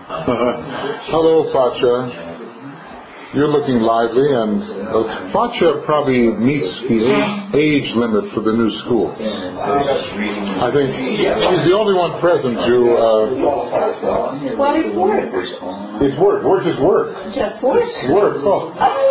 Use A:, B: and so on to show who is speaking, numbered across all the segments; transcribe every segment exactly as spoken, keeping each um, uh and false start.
A: Hello, Facha. You're looking lively, and uh, Facha probably meets the age, age limit for the new schools. I think she's the only one present to... Uh,
B: well, it's work.
A: It's work. Work is work.
B: Just work?
A: Work, oh.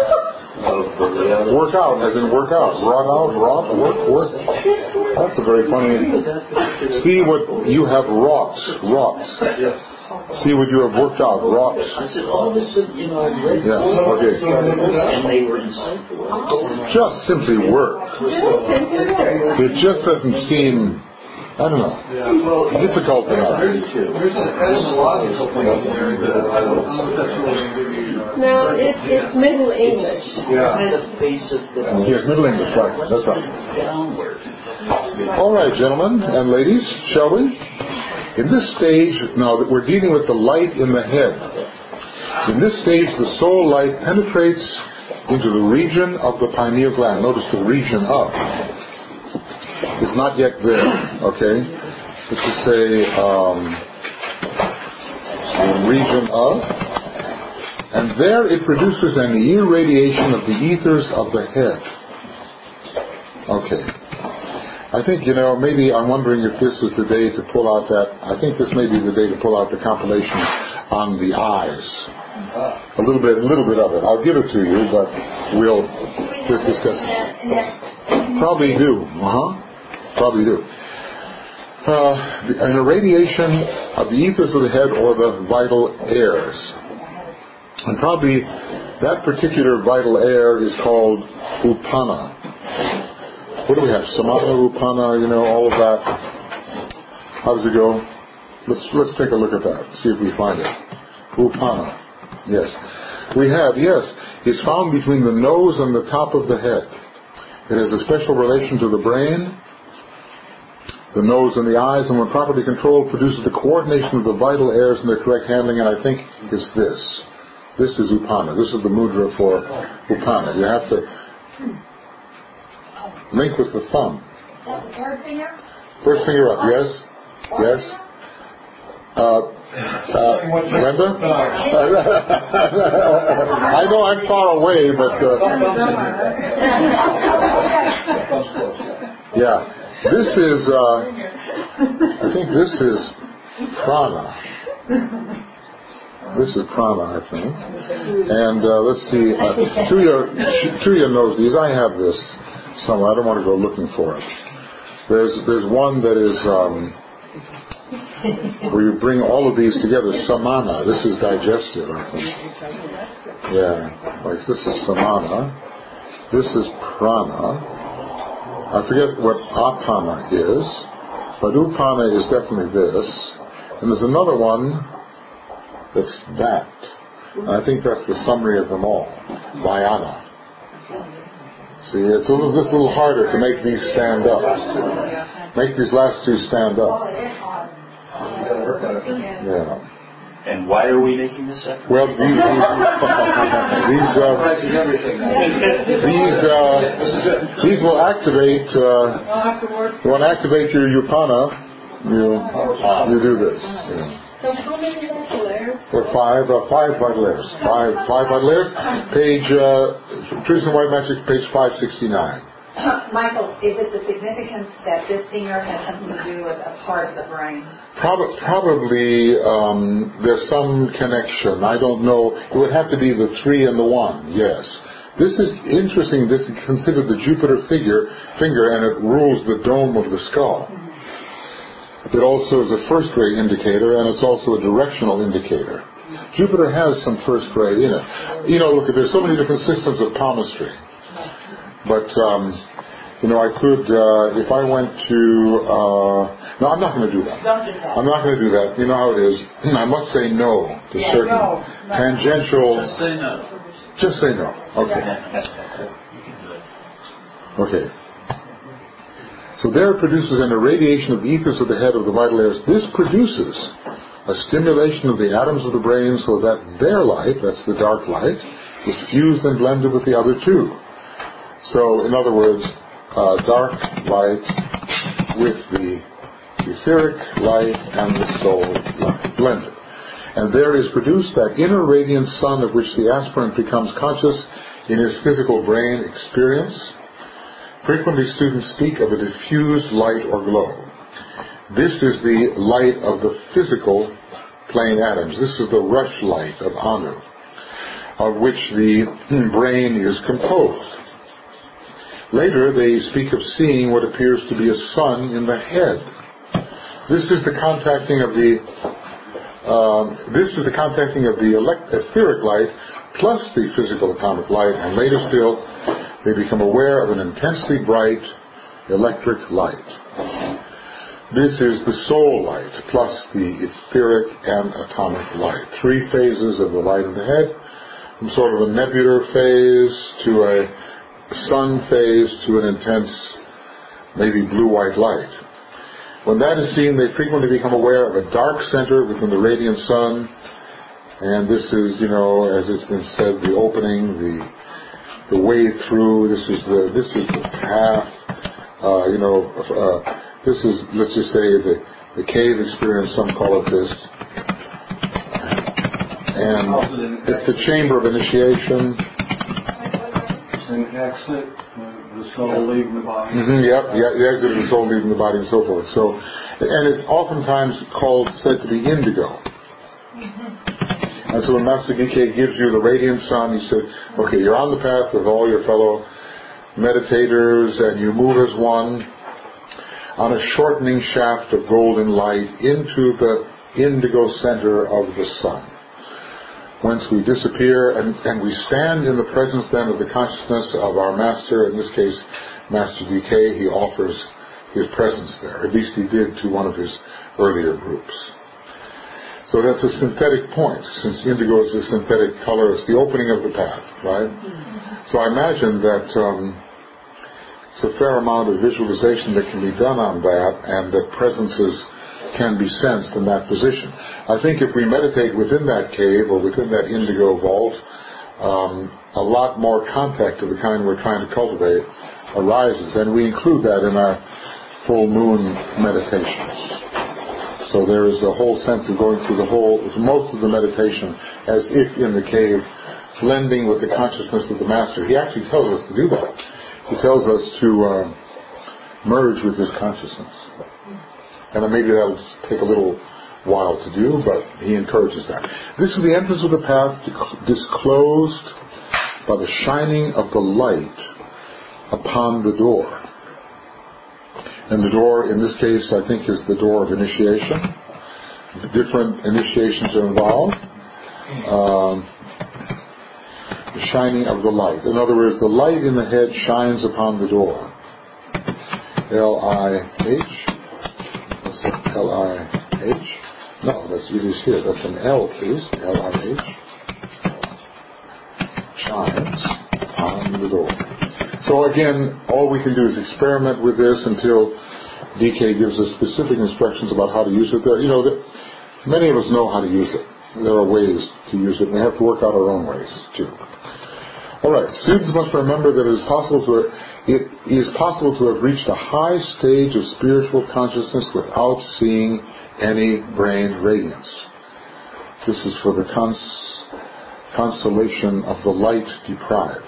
A: Work out, as in work out. Rot out, rot, work, work. That's a very funny... See what you have wrought. Wrought. See what you have worked out, wrought.
C: I said, all of a sudden, you know, I read
A: yeah, okay.
C: and they were insightful.
A: Just simply work. It just doesn't seem, I don't know, difficult enough.
D: There's an etymological thing in there that I don't know if that's really...
B: No, it's, it's Middle English.
C: Yeah. The face of the...
A: Yes, Middle English, right. That's right.
C: Downward.
A: All right, gentlemen and ladies, shall we? In this stage, now that we're dealing with the light in the head, in this stage the soul light penetrates into the region of the pineal gland. Notice the region of. It's not yet there, okay? Let's just say um, the region of. And there it produces an irradiation of the ethers of the head. Okay. I think, you know, maybe I'm wondering if this is the day to pull out that, I think this may be the day to pull out the compilation on the eyes. A little bit, a little bit of it. I'll give it to you, but we'll just discuss it. Probably do. Uh-huh. Probably do. Uh, an irradiation of the ethers of the head or the vital airs. And probably that particular vital air is called Upana. What do we have? Samana, Upana, you know, all of that. How does it go? Let's let's take a look at that. See if we find it. Upana. Yes. We have, yes. It's found between the nose and the top of the head. It has a special relation to the brain, the nose and the eyes, and when properly controlled, produces the coordination of the vital airs and their correct handling, and I think it's this. This is Upana. This is the mudra for Upana. You have to link with the thumb.
B: Is that the third finger?
A: First finger up, yes? Yes? Uh, uh, Brenda? I know I'm far away, but... Uh, yeah. This is, uh, I think this is prana. This is prana, I think. And uh, let's see, uh, Tuya, Tuya knows these. I have this. So I don't want to go looking for it. There's there's one that is um, where you bring all of these together. Samana. This is digestive, I think. Yeah, like this is samana. This is prana. I forget what apana is, but upana is definitely this. And there's another one that's that. And I think that's the summary of them all. Vayana. See, it's a little, just a little harder to make these stand up. Make these last two stand up. Yeah.
C: And why are we making this effort?
A: Well, these these these, uh, these, uh, these will activate. Uh, you want to activate your upana? You you do this. Yeah.
B: So how many vital airs?
A: There are five, uh, five vital airs. Five, five vital airs. Page, uh, Truth and White Magic, page five sixty-nine.
E: Michael, is it the significance that this finger has something to do with a part of the brain?
A: Prob- probably um, there's some connection. I don't know. It would have to be the three and the one, yes. This is interesting. This is considered the Jupiter figure, finger, and it rules the dome of the skull. It also is a first ray indicator, and it's also a directional indicator. Jupiter has some first ray in it. You know, look, there's so many different systems of palmistry. But, um, you know, I could, uh, if I went to, uh, no, I'm not going to do that.
E: Don't do that.
A: I'm not going to do that. You know how it is. I must say no to
E: Yeah,
A: certain
E: no.
A: tangential...
C: Just say no.
A: Just say no. Okay. Okay. So there it produces an irradiation of the ethers of the head of the vital airs. This produces a stimulation of the atoms of the brain so that their light, that's the dark light, is fused and blended with the other two. So, in other words, uh, dark light with the etheric light and the soul light blended. And there is produced that inner radiant sun of which the aspirant becomes conscious in his physical brain experience. Frequently students speak of a diffused light or glow. This is the light of the physical plane atoms. This is the rush light of Anu, of which the brain is composed. Later they speak of seeing what appears to be a sun in the head. This is the contacting of the um, this is the contacting of the elect- etheric light plus the physical atomic light, and later still they become aware of an intensely bright electric light. This is the soul light plus the etheric and atomic light. Three phases of the light of the head, from sort of a nebular phase to a sun phase to an intense, maybe blue-white light. When that is seen, they frequently become aware of a dark center within the radiant sun, and this is, you know, as it's been said, the opening, the the way through. This is the this is the path. Uh, you know, uh, this is, let's just say, the the cave experience. Some call it this, and it's the chamber of initiation.
D: An exit, the soul leaving the body.
A: Mm-hmm, yep, yeah, the exit of the soul leaving the body and so forth. So, and it's oftentimes called, said to be indigo. Mm-hmm. And so when Master D K gives you the radiant sun, he said, okay, you're on the path with all your fellow meditators and you move as one on a shortening shaft of golden light into the indigo center of the sun. Whence we disappear, and, and we stand in the presence then of the consciousness of our Master, in this case, Master D K. He offers his presence there. At least he did to one of his earlier groups. So that's a synthetic point, since indigo is a synthetic color. It's the opening of the path, right? So I imagine that um, it's a fair amount of visualization that can be done on that, and that presences can be sensed in that position. I think if we meditate within that cave or within that indigo vault, um, a lot more contact of the kind we're trying to cultivate arises, and we include that in our full moon meditations. So there is a whole sense of going through the whole, most of the meditation as if in the cave, blending with the consciousness of the Master. He actually tells us to do that. He tells us to uh, merge with his consciousness. And maybe that'll take a little while to do, but he encourages that. This is the entrance of the path disclosed by the shining of the light upon the door. And the door, in this case, I think is the door of initiation. Different initiations are involved. Um, the shining of the light. In other words, the light in the head shines upon the door. L I H. L I H. No, that's, it is here. That's an L, please. L I H. Shines on the door. So again, all we can do is experiment with this until D K gives us specific instructions about how to use it. There, you know, that many of us know how to use it. There are ways to use it, and we have to work out our own ways too. All right, students must remember that it is possible to it is possible to have reached a high stage of spiritual consciousness without seeing any brain radiance. This is for the cons- consolation of the light deprived.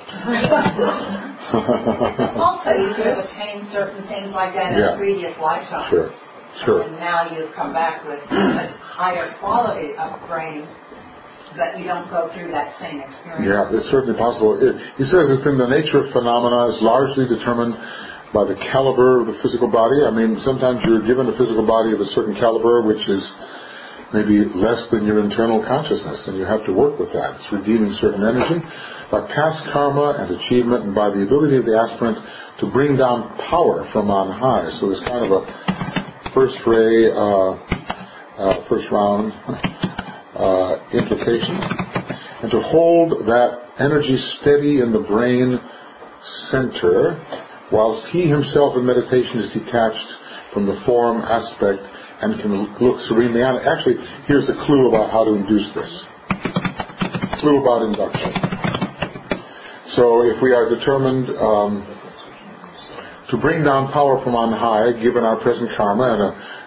E: Also, you could have attained certain things like that in
A: Yeah.
E: a previous lifetime.
A: Sure, sure.
E: And now you've come back with a higher quality of brain, but you don't go through that same experience.
A: Yeah, it's certainly possible. It, he says it's in the nature of phenomena is largely determined by the caliber of the physical body. I mean, sometimes you're given a physical body of a certain caliber, which is maybe less than your internal consciousness, and you have to work with that. It's redeeming certain energy by past karma and achievement, and by the ability of the aspirant to bring down power from on high. So there's kind of a first ray, uh, uh, first round uh, implication, and to hold that energy steady in the brain center, whilst he himself in meditation is detached from the form aspect and can look serenely on it. Actually, here's a clue about how to induce this. Clue about induction. So if we are determined um, to bring down power from on high, given our present karma and a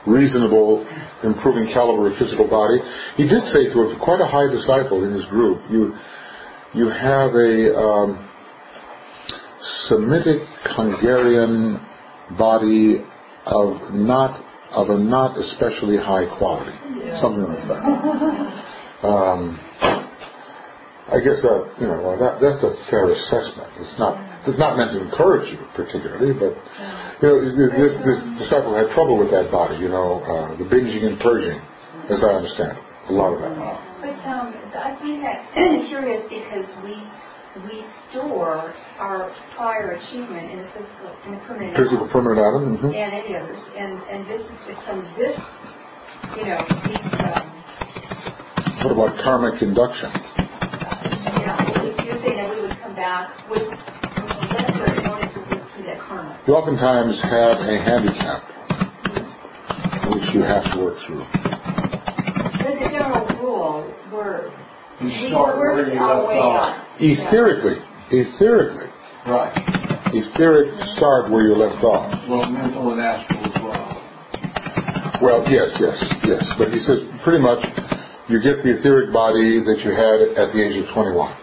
A: reasonable, improving caliber of physical body. He did say to a, quite a high disciple in his group, you you have a um, Semitic Hungarian body of not of a not especially high quality, yeah. something like that. Um, I guess that you know well, that that's a fair assessment. It's not it's not meant to encourage you particularly, but you know this, this disciple had trouble with that body. You know uh, the binging and purging, as I understand it, a lot of that.
E: But um, I find that curious because we we store our prior achievement in a physical, in a permanent
A: physical permanent atom, mm-hmm.
E: and any others, and and this is from this, you know, these. Um,
A: what about karmic induction?
E: You're saying that we would come back with lesser in order to work through that karma.
A: You oftentimes have a handicap which you have to work through.
E: As a general rule, we're
D: You
E: we
D: start
E: we're
D: where you
E: our
D: left
E: way
D: off.
E: up.
A: Etherically, etherically,
D: Right.
A: etheric start where you left off.
D: Well, mental and astral as well.
A: Well, yes, yes, yes. But he says pretty much you get the etheric body that you had at the age of twenty-one.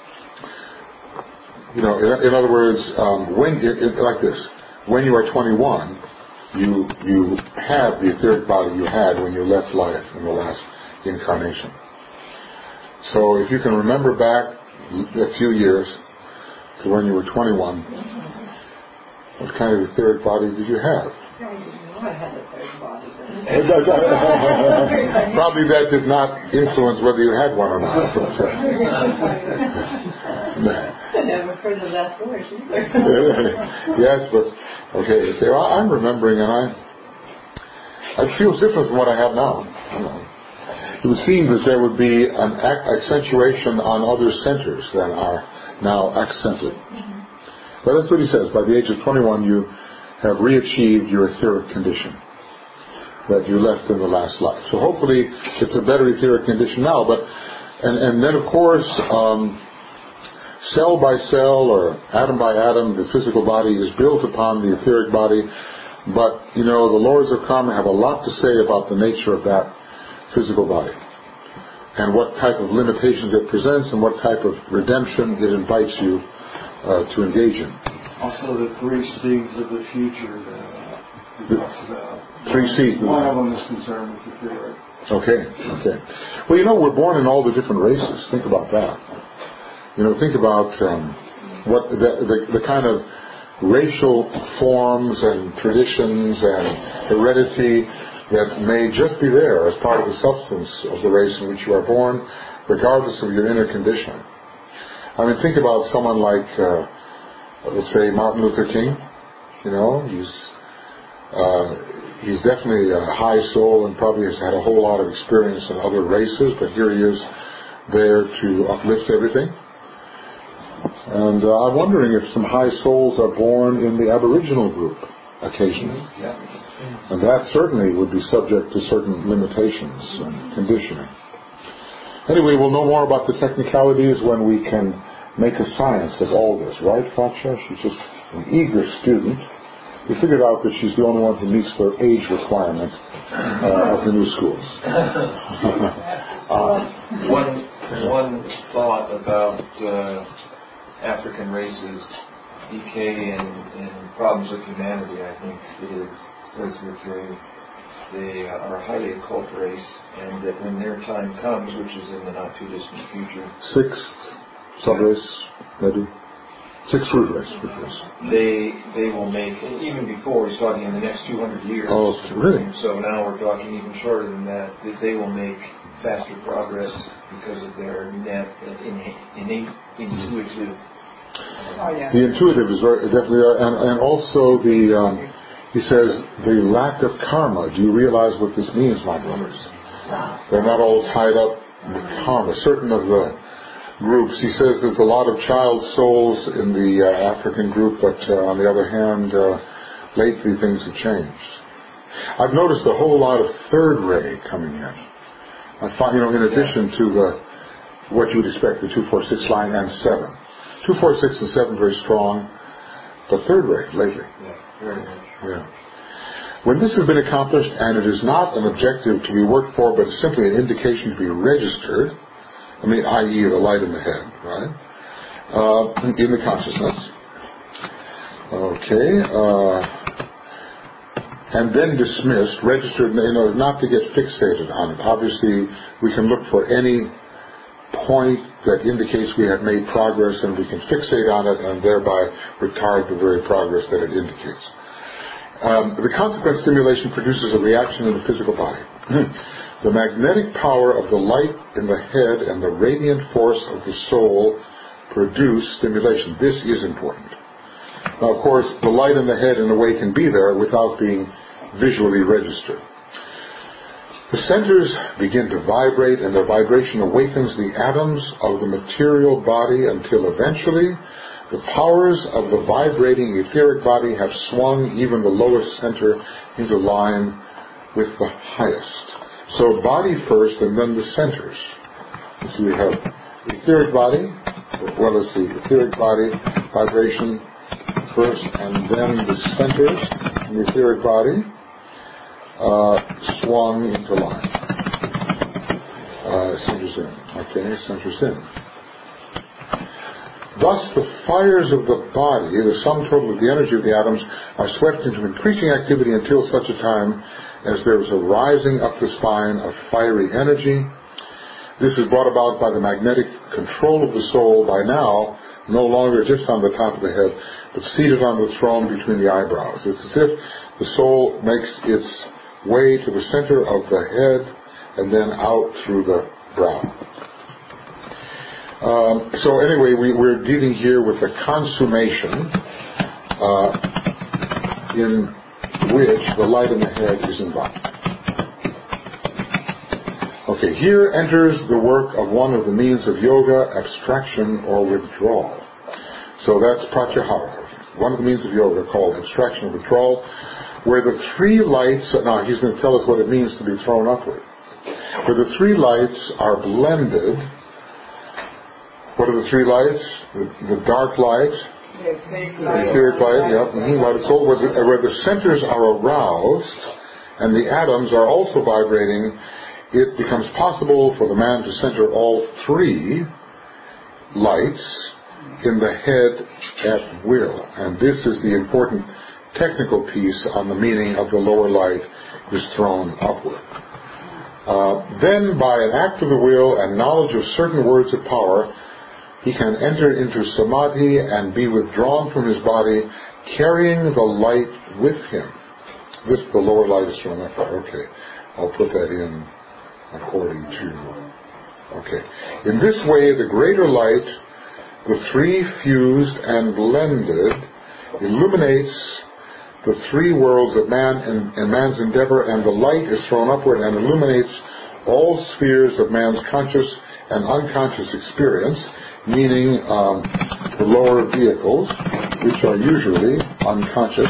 A: You know, in, in other words, um, when it, it, like this, when you are twenty-one, you you have the etheric body you had when you left life in the last incarnation. So if you can remember back a few years to when you were twenty-one, what kind of etheric body did you have?
B: I had a third body.
A: Probably that did not influence whether you had one or not.
B: I never heard of that word either.
A: Yes, but okay. okay well, I'm remembering, and I it feels different from what I have now. I don't know. It would seem that there would be an accentuation on other centers than are now accented. Mm-hmm. But that's what he says. By the age of twenty-one, you have re-achieved your etheric condition that you left in the last life. So hopefully it's a better etheric condition now. But and, and then of course, um, cell by cell or atom by atom, the physical body is built upon the etheric body. But you know, the lords of karma have a lot to say about the nature of that physical body and what type of limitations it presents and what type of redemption it invites you uh, to engage in.
D: Also the three seeds of the future that uh, he talks about.
A: Three seeds.
D: One of them is concerned with the theory.
A: Okay, okay. Well, you know, we're born in all the different races. Think about that. You know, think about um, what the, the, the kind of racial forms and traditions and heredity that may just be there as part of the substance of the race in which you are born, regardless of your inner condition. I mean, think about someone like, uh, let's say, Martin Luther King. You know, he's uh, he's definitely a high soul and probably has had a whole lot of experience in other races, but here he is there to uplift everything. And uh, I'm wondering if some high souls are born in the Aboriginal group occasionally.
D: Yeah.
A: And that certainly would be subject to certain limitations and conditioning. Anyway, we'll know more about the technicalities when we can make a science of all this, right, Fatsha? She's just an eager student. We figured out that she's the only one who meets the age requirement uh, of the new schools.
F: uh, one, one thought about uh, African races, decay and, and problems with humanity, I think is, says that they, they are a highly occult race, and that when their time comes, which is in the not too distant future,
A: sixth sub-race, maybe sixth root race, root race.
F: They they will make, even before he's talking in the next two hundred years.
A: Oh, really?
F: So now we're talking even shorter than that. That they will make faster progress because of their net, innate, innate intuitive.
E: Oh, yeah.
A: The intuitive is very, definitely, and, and also the, um, he says, the lack of karma. Do you realize what this means, my brothers? They're not all tied up with karma. Certain of the groups, he says there's a lot of child souls in the uh, African group, but uh, on the other hand, uh, lately things have changed. I've noticed a whole lot of third ray coming in. I find, you know, in addition to the what you would expect, the two four six line and seven. Two, four, six, and seven very strong, but third ray lately.
F: Yeah, very much.
A: Yeah. When this has been accomplished, and it is not an objective to be worked for, but simply an indication to be registered, I mean, that is the light in the head, right, uh, in the consciousness. Okay, uh, and then dismissed, registered, you know, not to get fixated on it. Obviously, we can look for any point that indicates we have made progress, and we can fixate on it and thereby retard the very progress that it indicates. Um, the consequent stimulation produces a reaction in the physical body. The magnetic power of the light in the head and the radiant force of the soul produce stimulation. This is important. Now, of course, the light in the head in a way can be there without being visually registered. The centers begin to vibrate, and their vibration awakens the atoms of the material body until eventually the powers of the vibrating etheric body have swung even the lowest center into line with the highest. So body first and then the centers. So we have the etheric body, as well as the etheric body vibration first, and then the centers in the etheric body Uh, swung into line. Uh, centers in. Okay, centers in. Thus, the fires of the body, the sum total of the energy of the atoms, are swept into increasing activity until such a time as there is a rising up the spine of fiery energy. This is brought about by the magnetic control of the soul, by now no longer just on the top of the head, but seated on the throne between the eyebrows. It's as if the soul makes its way to the center of the head and then out through the brow. Um, so anyway, we, we're dealing here with a consummation uh, in which the light in the head is involved. Okay, here enters the work of one of the means of yoga, abstraction or withdrawal. So that's pratyahara, one of the means of yoga called abstraction or withdrawal, where the three lights, now he's going to tell us what it means to be thrown upward, where the three lights are blended. What are the three lights? The, the dark light, the etheric light, yeah, mm-hmm, light of soul, where the, where the centers are aroused and the atoms are also vibrating. It becomes possible for the man to center all three lights in the head at will. And this is the important technical piece on the meaning of the lower light is thrown upward. Uh, then, by an act of the will and knowledge of certain words of power, he can enter into samadhi and be withdrawn from his body, carrying the light with him. This, the lower light is thrown upward. Okay, I'll put that in according to... Okay. In this way, the greater light, the three fused and blended, illuminates the three worlds of man and, and man's endeavor, and the light is thrown upward and illuminates all spheres of man's conscious and unconscious experience, meaning um, the lower vehicles, which are usually unconscious.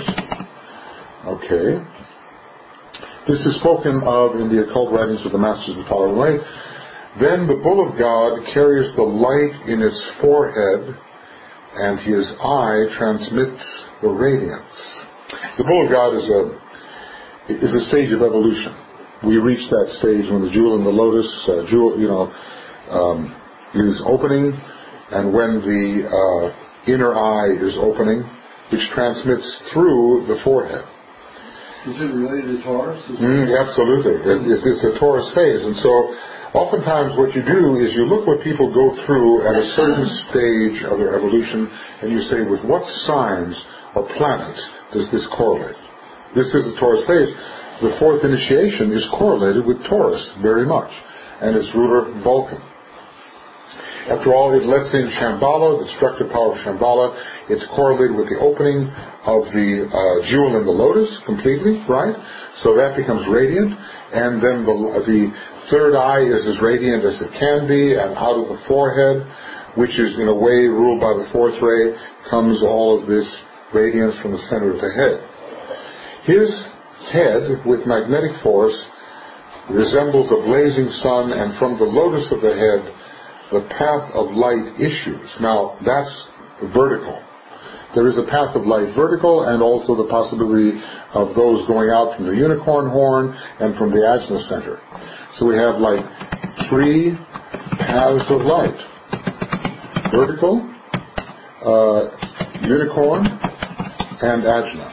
A: Okay. This is spoken of in the occult writings of the Masters of the following way. Then the bull of God carries the light in his forehead, and his eye transmits the radiance. The bull of God is a is a stage of evolution. We reach that stage when the jewel in the lotus, uh, jewel, you know, um, is opening, and when the uh, inner eye is opening, which transmits through the forehead.
D: Is it related to Taurus?
A: Mm, absolutely. It, it's, it's a Taurus phase, and so oftentimes what you do is you look what people go through at a certain stage of their evolution, and you say, with what signs or planets does this correlate? This is the Taurus phase. The fourth initiation is correlated with Taurus very much, and its ruler Vulcan. After all, it lets in Shambhala, the destructive power of Shambhala. It's correlated with the opening of the uh, jewel in the lotus completely, right? So that becomes radiant, and then the, the third eye is as radiant as it can be, and out of the forehead, which is in a way ruled by the fourth ray, comes all of this radiance from the center of the head. His head, with magnetic force, resembles a blazing sun, and from the lotus of the head, the path of light issues. Now, that's vertical. There is a path of light vertical, and also the possibility of those going out from the unicorn horn and from the ajna center. So we have like three paths of light: vertical, uh, unicorn, and ajna.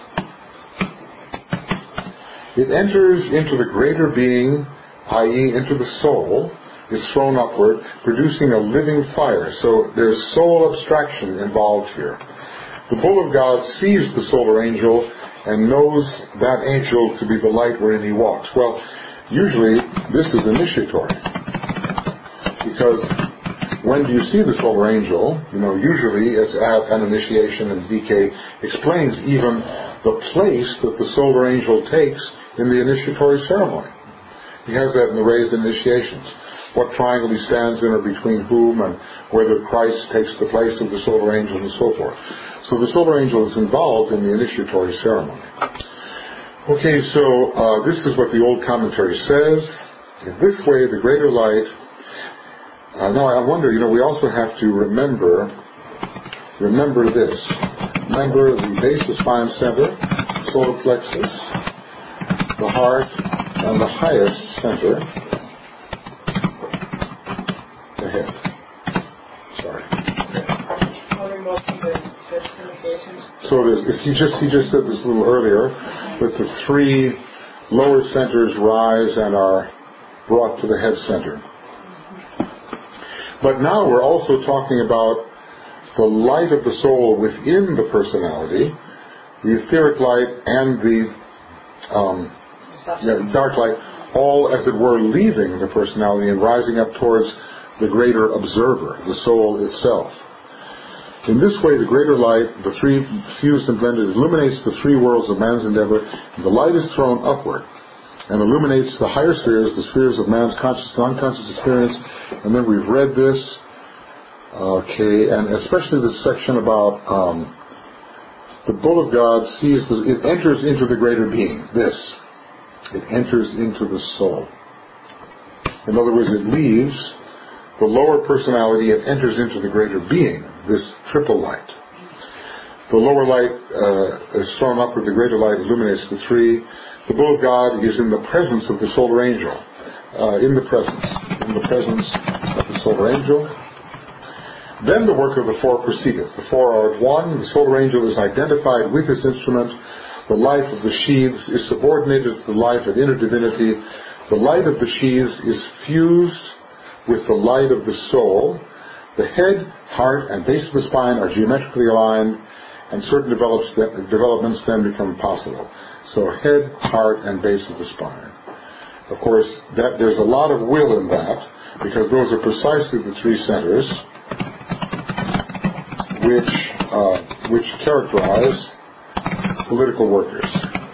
A: It enters into the greater being, that is into the soul, is thrown upward, producing a living fire. So there's soul abstraction involved here. The bull of God sees the solar angel and knows that angel to be the light wherein he walks. Well, usually this is initiatory. Because when do you see the solar angel? You know, usually it's at an initiation, and D K explains even the place that the solar angel takes in the initiatory ceremony. He has that in the raised initiations. What triangle he stands in or between whom, and whether Christ takes the place of the solar angel and so forth. So the solar angel is involved in the initiatory ceremony. Okay, so uh, this is what the old commentary says. In this way, the greater light... Uh, now I wonder, you know, we also have to remember, remember this. Remember the base of spine center, solar plexus, the heart, and the highest center, the head. Sorry. So there's, he just he just said this a little earlier, that the three lower centers rise and are brought to the head center. But now we're also talking about the light of the soul within the personality, the etheric light and the um, yeah, dark light, all as it were leaving the personality and rising up towards the greater observer, the soul itself. In this way, the greater light, the three fused and blended, illuminates the three worlds of man's endeavor. The light is thrown upward and illuminates the higher spheres, the spheres of man's conscious and unconscious experience. And then we've read this, okay, and especially this section about um, the bull of God sees, the, it enters into the greater being, this. It enters into the soul. In other words, it leaves the lower personality and enters into the greater being, this triple light. The lower light uh, is thrown upward, the greater light illuminates the three. The bull of God is in the presence of the solar angel. Uh, in the presence. In the presence of the solar angel. Then the work of the four proceedeth. The four are at one. The solar angel is identified with his instrument. The life of the sheaths is subordinated to the life of inner divinity. The light of the sheaths is fused with the light of the soul. The head, heart, and base of the spine are geometrically aligned, and certain developments then become possible. So head, heart, and base of the spine. Of course, that there's a lot of will in that, because those are precisely the three centers which uh, which characterize political workers.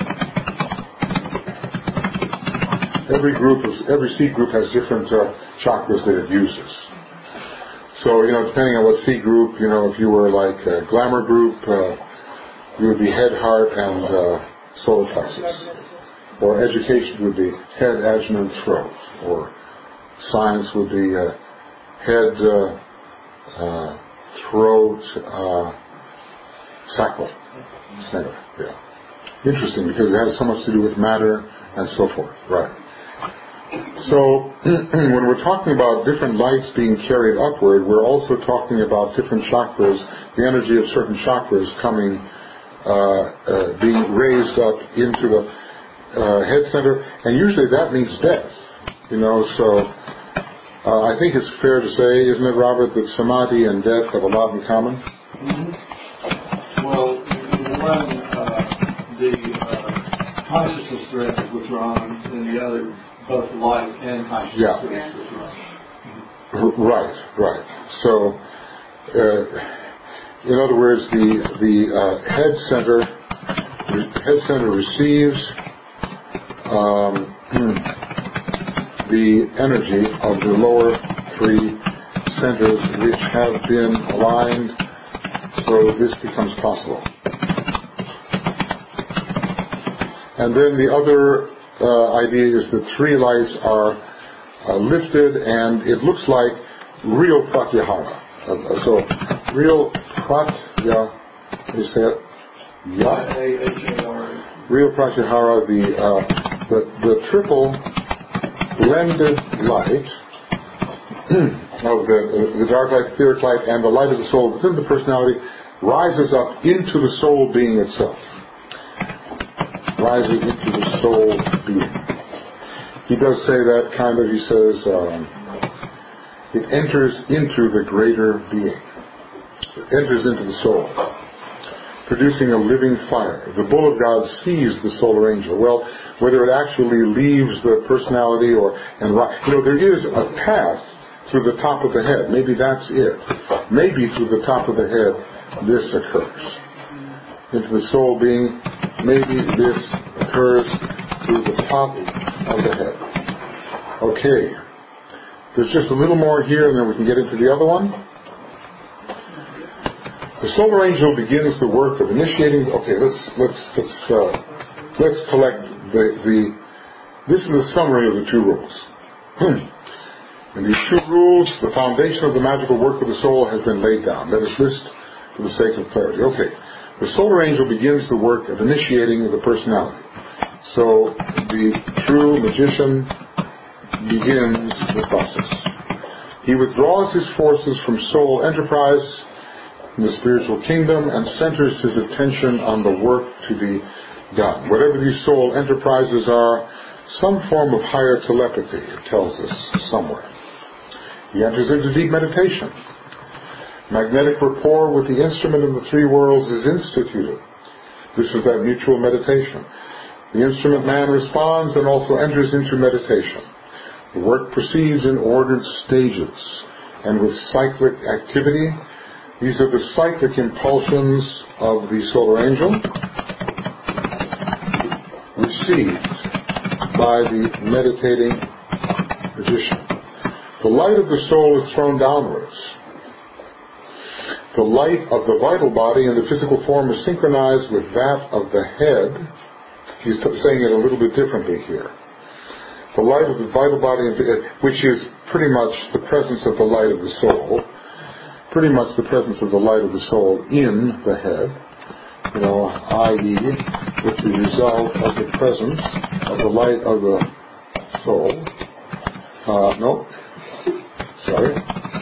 A: Every group, is, every seed group has different uh, chakras that it uses. So, you know, depending on what seed group, you know, if you were like a glamour group, uh, you would be head, heart, and uh, solar plexus. Or education would be head, ajna, and throat. Or science would be uh, head, uh, uh, throat, uh, sacral center. Yeah. Interesting, because it has so much to do with matter and so forth. Right. So, when we're talking about different lights being carried upward, we're also talking about different chakras, the energy of certain chakras coming, uh, uh, being raised up into the uh, head center, and usually that means death. You know, so uh, I think it's fair to say, isn't it, Robert, that samadhi and death have a lot in common?
D: Mm-hmm. Well, the one, uh, the uh, consciousness thread that was wrong, and the other, both light and consciousness
A: yeah.
D: thread was wrong.
A: Right, right. So, uh, in other words, the the uh, head center, the head center receives um, the energy of the lower three centers, which have been aligned, so this becomes possible. And then the other uh, idea is that three lights are uh, lifted, and it looks like real pratyahara. Uh, so, real pratyahara. You say it? Yat. Rio Pratyahara, the, uh, the, the triple blended light of the, the dark light, etheric light, and the light of the soul within the personality rises up into the soul being itself. Rises into the soul being. He does say that kind of, he says, um, it enters into the greater being. It enters into the soul, producing a living fire. The bull of God sees the solar angel. Well, whether it actually leaves the personality or, and you know, there is a path through the top of the head. Maybe that's it. Maybe through the top of the head this occurs. Into the soul being, maybe this occurs through the top of the head. Okay. There's just a little more here and then we can get into the other one. The solar angel begins the work of initiating. Okay, let's let's let's uh, let's collect the the. This is a summary of the two rules. And these two rules, the foundation of the magical work of the soul has been laid down. Let us list for the sake of clarity. Okay, the solar angel begins the work of initiating the personality. So the true magician begins the process. He withdraws his forces from soul enterprise in the spiritual kingdom and centers his attention on the work to be done. Whatever these soul enterprises are, some form of higher telepathy, it tells us somewhere. He enters into deep meditation. Magnetic rapport with the instrument of the three worlds is instituted. This is that mutual meditation. The instrument man responds and also enters into meditation. The work proceeds in ordered stages and with cyclic activity. These are the cyclic impulsions of the solar angel received by the meditating magician. The light of the soul is thrown downwards. The light of the vital body and the physical form is synchronized with that of the head. He's saying it a little bit differently here. The light of the vital body, which is pretty much the presence of the light of the soul, pretty much the presence of the light of the soul in the head, you know, that is, with the result of the presence of the light of the soul. Uh, no, sorry.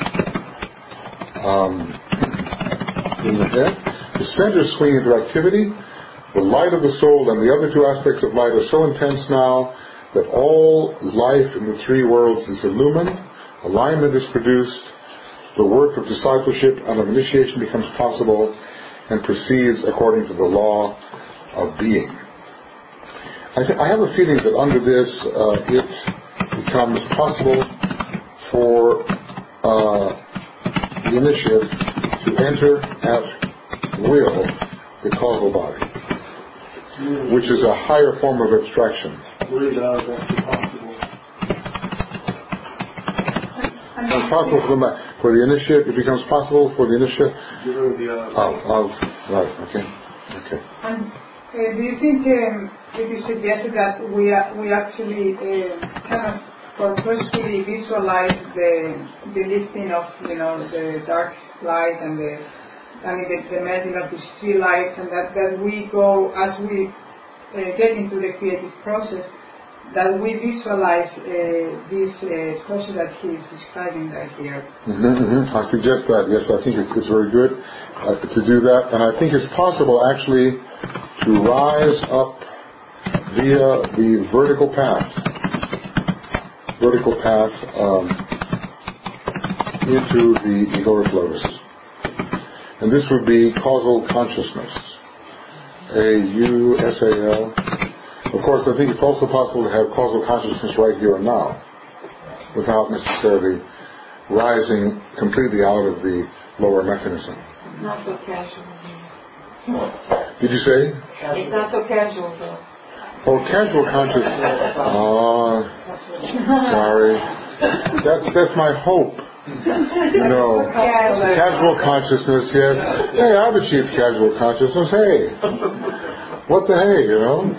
A: Um, in the head, the centers swing into activity. The light of the soul and the other two aspects of light are so intense now that all life in the three worlds is illumined. Alignment is produced. The work of discipleship and of initiation becomes possible and proceeds according to the law of being. I, th- I have a feeling that under this uh, it becomes possible for uh, the initiate to enter at will the causal body, which is a higher form of abstraction. It's possible for the, for the initiate, it becomes possible for the initiate. Oh, oh, right, okay, okay.
G: And uh, do you think um, it is suggested that we uh, we actually uh, kind of purposefully visualize the the lifting of, you know, the dark light and the I mean the, the melting of these three lights, and that, that we go as we uh, get into the creative process, that we visualize uh, this uh, process that he is describing right here.
A: Mm-hmm, mm-hmm. I suggest that, yes, I think it's, it's very good uh, to do that, and I think it's possible actually to rise up via the vertical path, vertical path um, into the egoic lotus. And this would be causal consciousness, A U S A L. Of course, I think it's also possible to have causal consciousness right here and now, without necessarily rising completely out of the lower mechanism.
B: Not so casual.
A: Did you say?
B: It's not so casual, though.
A: Oh, casual consciousness. Oh, sorry. That's that's my hope. You know, casual consciousness, yes. Hey, I've achieved casual consciousness. Hey, what the hey, you know?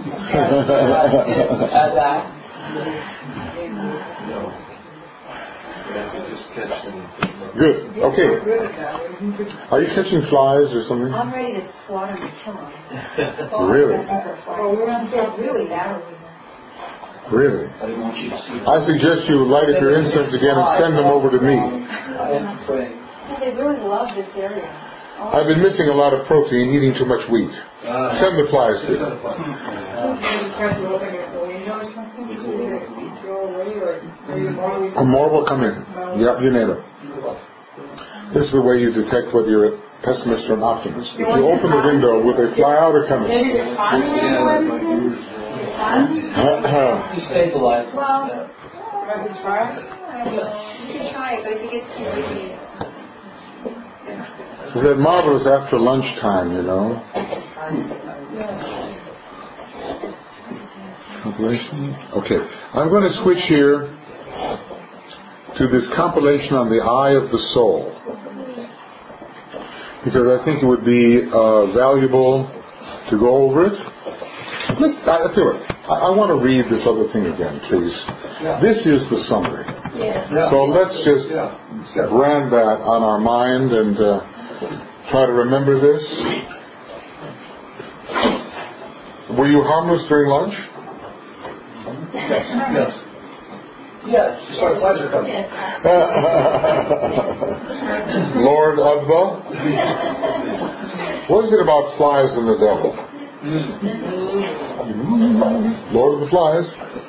F: have to just catch them.
A: Good. Okay.
G: We're good at that.
A: Are you catching flies or something?
B: I'm ready to swat him and kill him.
A: Really?
G: Oh, we're on
B: It's really bad.
A: Really?
C: I didn't want you to see
A: I suggest you light up your incense again and send them over to me.
B: They really love this area.
A: I've been missing a lot of protein, eating too much wheat. Send the flies here.
G: Maybe try to open the window or something to see if it go away, or maybe more will
A: Oh, more will come in. Yep, you nailed it. This is the way you detect whether you're a pessimist or an optimist. If you open the window, will they fly out or come in?
G: Maybe the fun will
C: To stabilize.
B: Well,
G: Try to try.
B: I don't know. You can try it, but if it gets too busy,
A: It's that marvelous after lunchtime, you know. Compilation. Okay, I'm going to switch here to this compilation on the eye of the soul, because I think it would be uh, valuable to go over it. Let's, I, I tell you what, I, I want to read this other thing again, please.
D: Yeah.
A: This is the summary.
B: yeah.
A: So let's just
D: Yeah.
A: brand that on our mind and uh, try to remember this. Were you harmless during lunch?
D: Yes. Yes. Yes. Just our pleasure coming.
A: Lord of the... What is it about flies and the devil? Lord of the flies?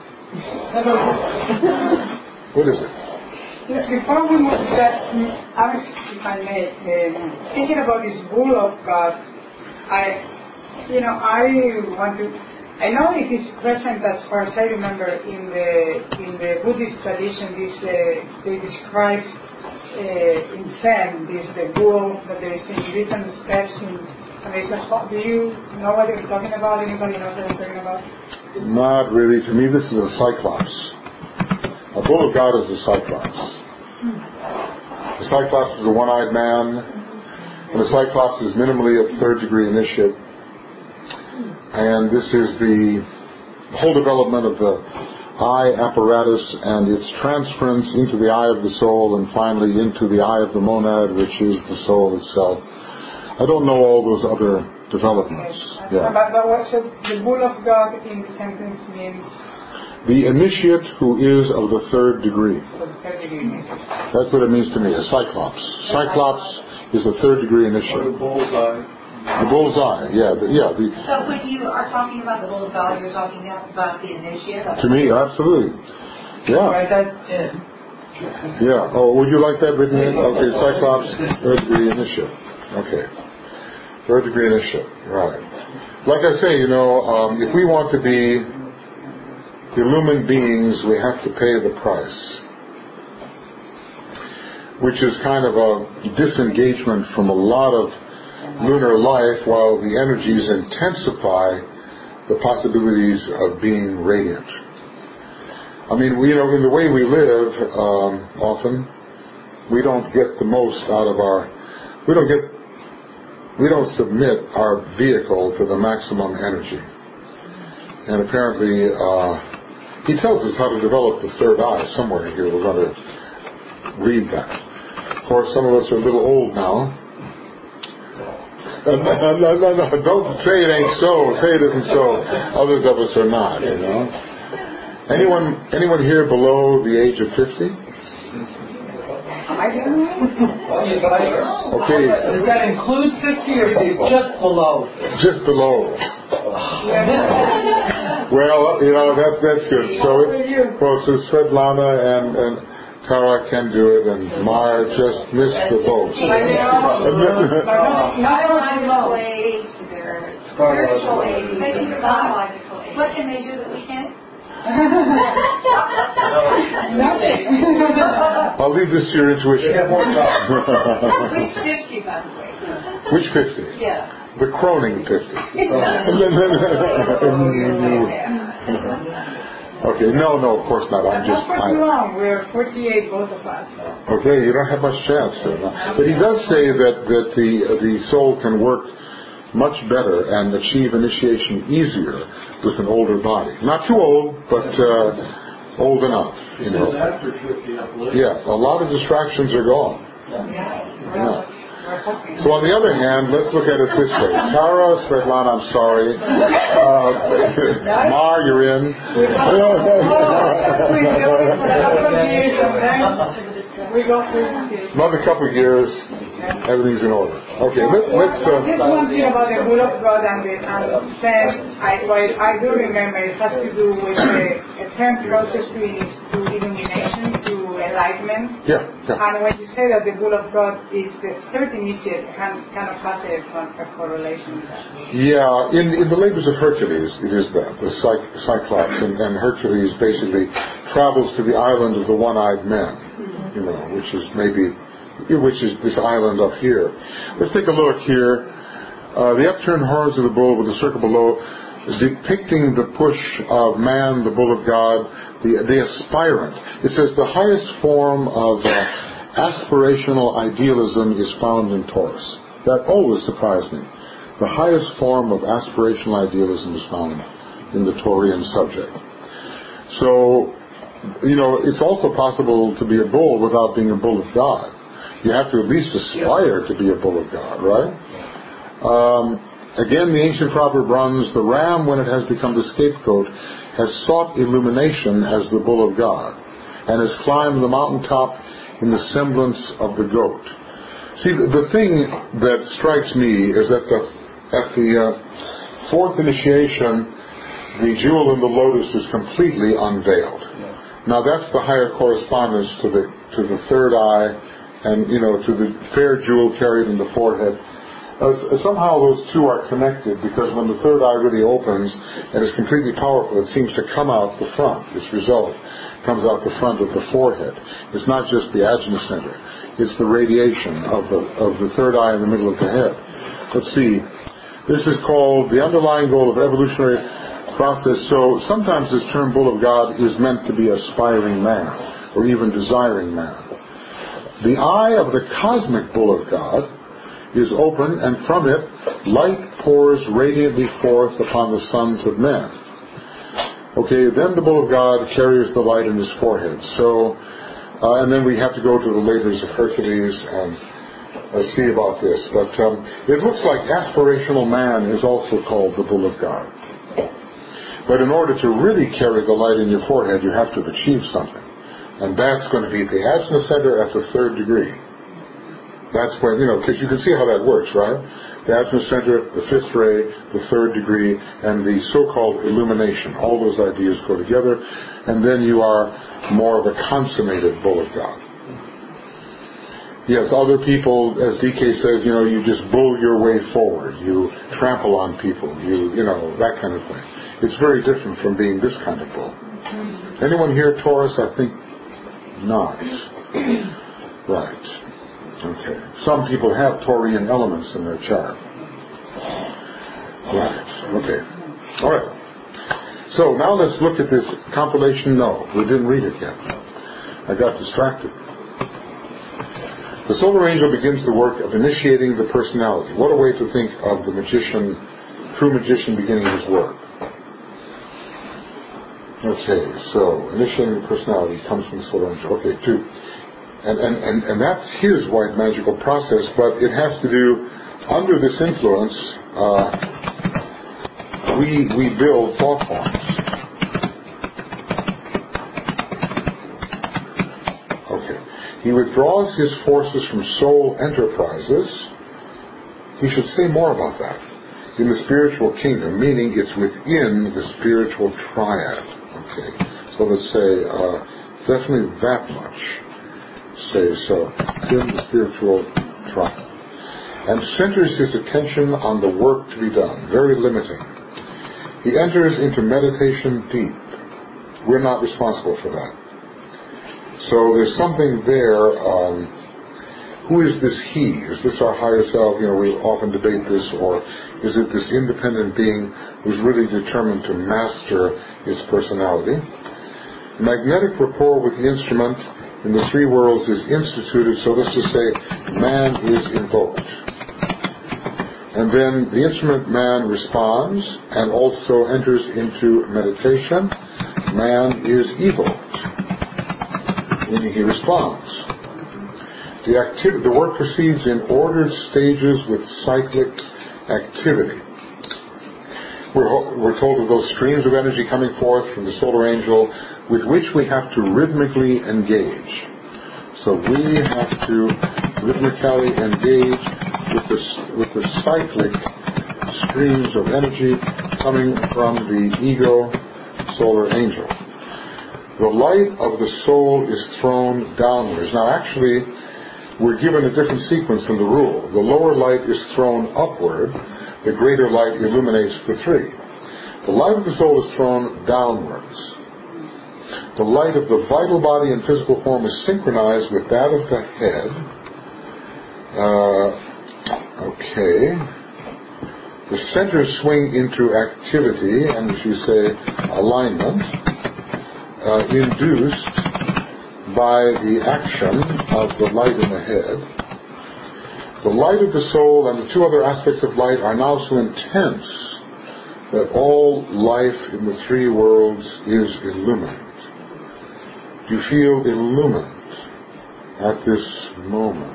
A: What is it?
G: Before we move to that, I was, if I may, um, thinking about this bull of God. I, you know, I want to. I know it is present, as far as I remember, in the in the Buddhist tradition. This uh, they describe uh, in Zen this the bull that there is in different steps in. And they said, do you know what they're talking about? Anybody knows what they're talking about?
A: Not really. To me, this is a cyclops. A bull of God is a cyclops. The cyclops is a one-eyed man, and the cyclops is minimally a third-degree initiate. And this is the whole development of the eye apparatus and its transference into the eye of the soul, and finally into the eye of the monad, which is the soul itself. I don't know all those other developments. Yeah.
G: But, but what, so the bull of God in the sentence means?
A: The initiate who is of the third degree.
G: So the third degree initiate.
A: That's what it means to me, a cyclops. Cyclops is a third degree
D: Or the
A: initiate.
D: bullseye.
A: The bullseye, yeah, the, yeah. The,
B: So when you are talking about the bull of God, you're talking about the initiate?
A: to me, absolutely. Yeah.
B: Write that in.
A: Yeah. Oh, would you like that written in? Okay, cyclops, third degree initiate. Okay. Third degree initiate. Right. Like I say, you know, um, if we want to be illumined beings, we have to pay the price, which is kind of a disengagement from a lot of lunar life, while the energies intensify the possibilities of being radiant. I mean, we, you know, in the way we live, um, often we don't get the most out of our. We don't get. We don't submit our vehicle to the maximum energy. And apparently, uh, he tells us how to develop the third eye somewhere here. We're going to read that. Of course, some of us are a little old now. Uh, no, no, no, no, don't say it ain't so. Say it isn't so. Others of us are not, you know. Anyone, anyone here below the age of fifty?
G: I don't know.
A: Okay.
H: Does that include fifty or just below?
A: Just below. Well, you know, that, that's good. So, it, well, so Svetlana and, and Tara can do it, and Mara just missed the boat.
E: Biological age, their spiritual age, maybe biological age. What can they do that we can't?
G: Nothing.
A: I'll leave this to your intuition.
E: Which fifty, by the way?
A: Which fifty?
E: Yeah.
A: The Croning fifty. Okay, no, no, of course not. I'm just.
G: Not for too long. We're forty-eight, both of us.
A: Okay, you don't have much chance there. But he does say that that the the soul can work much better and achieve initiation easier with an older body. Not too old, but uh, old enough.
D: It
A: You know.
D: says after fifty, I believe.
A: Yeah, a lot of distractions are gone. Yeah. So on the other hand, let's look at it this way. Tara, Svetlana, I'm sorry. Uh, Mar, you're in. Another couple of years, everything's in order. Okay, let, let's... Uh,
G: Just one thing about the will of God and the and sin. I, well, I do remember it has to do with the a term process to, to illumination, to enlightenment.
A: yeah, yeah.
G: And when you say that the will of God is the third initiate, kind, kind of has a, a correlation with that.
A: Yeah, in, in the Labors of Hercules, it is that, the Cy- Cyclops, and, and Hercules basically travels to the island of the one-eyed men, you know, which is maybe, which is this island up here. Let's take a look here. Uh, the upturned horns of the bull with the circle below, depicting the push of man, the bull of God, the, the aspirant. It says the highest form of uh, aspirational idealism is found in Taurus. That always surprised me. The highest form of aspirational idealism is found in the Taurian subject. So, you know, it's also possible to be a bull without being a bull of God. You have to at least aspire to be a bull of God, right? Um, again, the ancient proverb runs, the ram, when it has become the scapegoat, has sought illumination as the bull of God, and has climbed the mountaintop in the semblance of the goat. See, the, the thing that strikes me is that the, at the uh, fourth initiation, the jewel in the lotus is completely unveiled. Now that's the higher correspondence to the to the third eye, and you know, to the fair jewel carried in the forehead. Uh, somehow those two are connected, because when the third eye really opens and is completely powerful, it seems to come out the front. This result comes out the front of the forehead. It's not just the ajna center; it's the radiation of the of the third eye in the middle of the head. Let's see. This is called the underlying goal of evolutionary process. So sometimes this term bull of God is meant to be aspiring man, or even desiring man. The eye of the cosmic bull of God is open, and from it light pours radiantly forth upon the sons of men. Okay, then the bull of God carries the light in his forehead. So, uh, and then we have to go to the Labors of Hercules and uh, see about this. But um, it looks like aspirational man is also called the bull of God. But in order to really carry the light in your forehead, you have to have achieved something. And that's going to be the ajna center at the third degree. That's when, you know, because you can see how that works, right? The ajna center, the fifth ray, the third degree, and the so-called illumination. All those ideas go together, and then you are more of a consummated bull of God. Yes, other people, as D K says, you know, you just bull your way forward. You trample on people. You, you know, that kind of thing. It's very different from being this kind of bull. Anyone here Taurus? I think not. Right. Okay. Some people have Taurian elements in their chart. Right. Okay. All right. So now let's look at this compilation. No, we didn't read it yet. I got distracted. The solar angel begins the work of initiating the personality. What a way to think of the magician, true magician beginning his work. Okay, so initiating the personality comes from the solar angel. Okay, two. And, and, and, and that's his white magical process, but it has to do, under this influence, uh, we, we build thought forms. Okay. He withdraws his forces from soul enterprises. He should say more about that. In the spiritual kingdom, meaning it's within the spiritual triad. Okay. So let's say, uh, definitely that much. Say so, in the spiritual trial, and centers his attention on the work to be done, very limiting. He enters into meditation deep. We're not responsible for that. So there's something there. Um, who is this he? Is this our higher self? You know, we often debate this, or is it this independent being who's really determined to master his personality? Magnetic rapport with the instrument in the three worlds is instituted, so let's just say man is invoked. And then the instrument man responds and also enters into meditation. man is evil. Meaning he responds. The, acti- the work proceeds in ordered stages with cyclic activity. We're, we're told of those streams of energy coming forth from the solar angel with which we have to rhythmically engage. So we have to rhythmically engage with the, with the cyclic streams of energy coming from the ego solar angel. The light of the soul is thrown downwards. Now actually, we're given a different sequence in the rule. The lower light is thrown upward. The greater light illuminates the three. The light of the soul is thrown downwards. The light of the vital body and physical form is synchronized with that of the head. Uh, okay. The centers swing into activity, and as you say, alignment, uh, induced by the action of the light in the head. The light of the soul and the two other aspects of light are now so intense that all life in the three worlds is illumined. Do you feel illumined at this moment?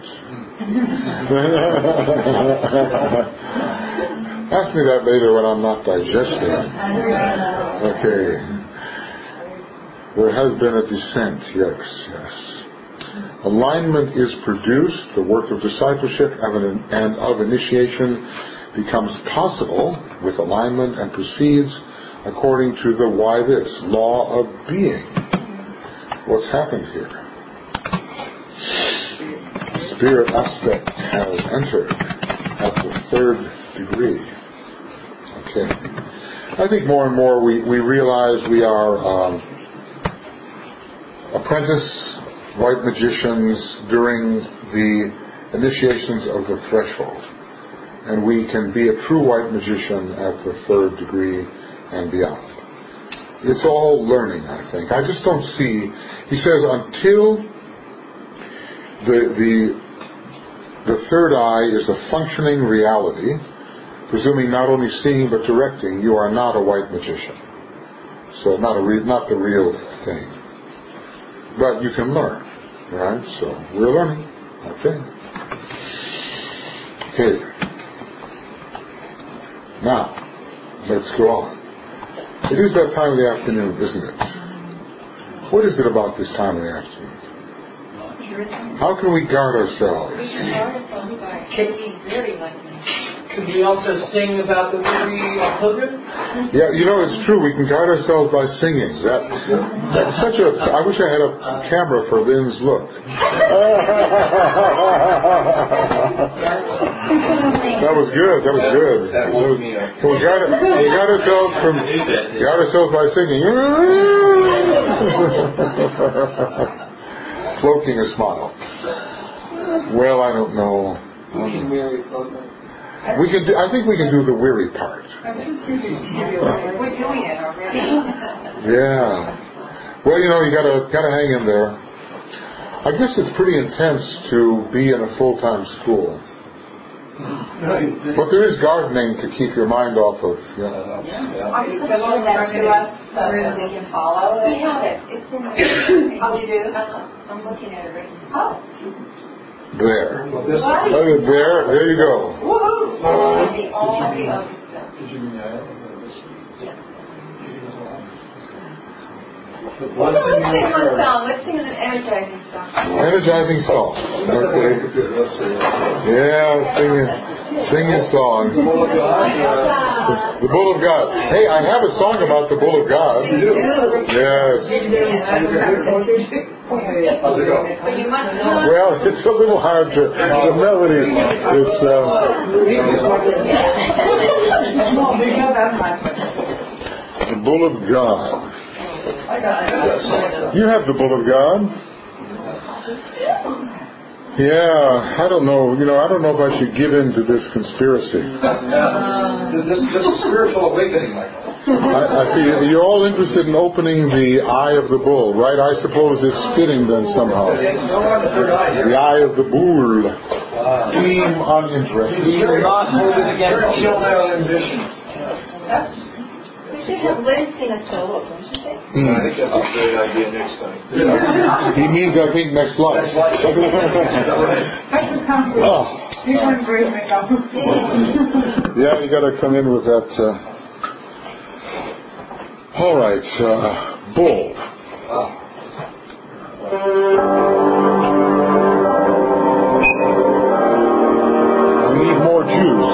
A: Ask me that later when I'm not digesting. Okay. There has been a descent, yes, yes. Alignment is produced, the work of discipleship and of initiation becomes possible with alignment and proceeds according to the why this, law of being. What's happened here? Spirit aspect has entered at the third degree. Okay. I think more and more we, we realize we are um, apprentice white magicians during the initiations of the threshold. And we can be a true white magician at the third degree and beyond. It's all learning, I think. I just don't see... He says until the, the, the third eye is a functioning reality, presuming not only seeing but directing, you are not a white magician. So not, a re, not the real thing. But you can learn, right? So we're learning. Okay. Okay. Now, let's go on. It is that time of the afternoon, isn't it? What is it about this time of the afternoon? How can we guard ourselves?
H: Could we also sing about the weary pilgrim?
A: Yeah, you know, it's true. We can guide ourselves by singing. That, that's such a... I wish I had a camera for Lynn's look. That was good. That was good.
F: That woke me up.
A: Can we guide, can we guide ourselves from... Guide ourselves by singing. Cloaking a smile. Well, I don't know. We can do, I think we can do the weary part.
B: We're doing it already.
A: Yeah. Well, you know, you gotta gotta hang in there. I guess it's pretty intense to be in a full-time school. But there is gardening to keep your mind off of. Yeah.
B: Are you going to send that to us so that we can follow it?
E: We have it. It's in there.
B: Oh, you do?
E: Uh-huh. I'm looking at it right now.
B: Oh.
A: There. Look at there. There you go.
B: Woohoo!
E: The all the other stuff. Let's sing one song. Let's sing an energizing song.
A: Energizing song. Okay. Yeah, sing it. Sing your song. The Bull of God. The Bull of God. Hey, I have a song about the Bull of God. Yes. Well, it's a little hard to, the melody, it's, um, the Bull of God. You have the Bull of God. Yeah, I don't know, you know, I don't know if I should give in to this conspiracy.
F: This is a spiritual awakening, Michael.
A: I, I feel you're all interested in opening the eye of the bull, right? I suppose it's fitting then somehow. The eye of the bull. Seem uninterested.
H: We will not hold it against
D: Kill their ambition.
E: should have Lynn sing a solo, don't you think?
F: Hmm. I think that's a great idea next time.
A: He means, I think, next life.
G: Have to come with
A: Oh.
G: different great makeup.
A: Yeah, you got to come in with that. Uh... All right, uh, bull. I need more juice.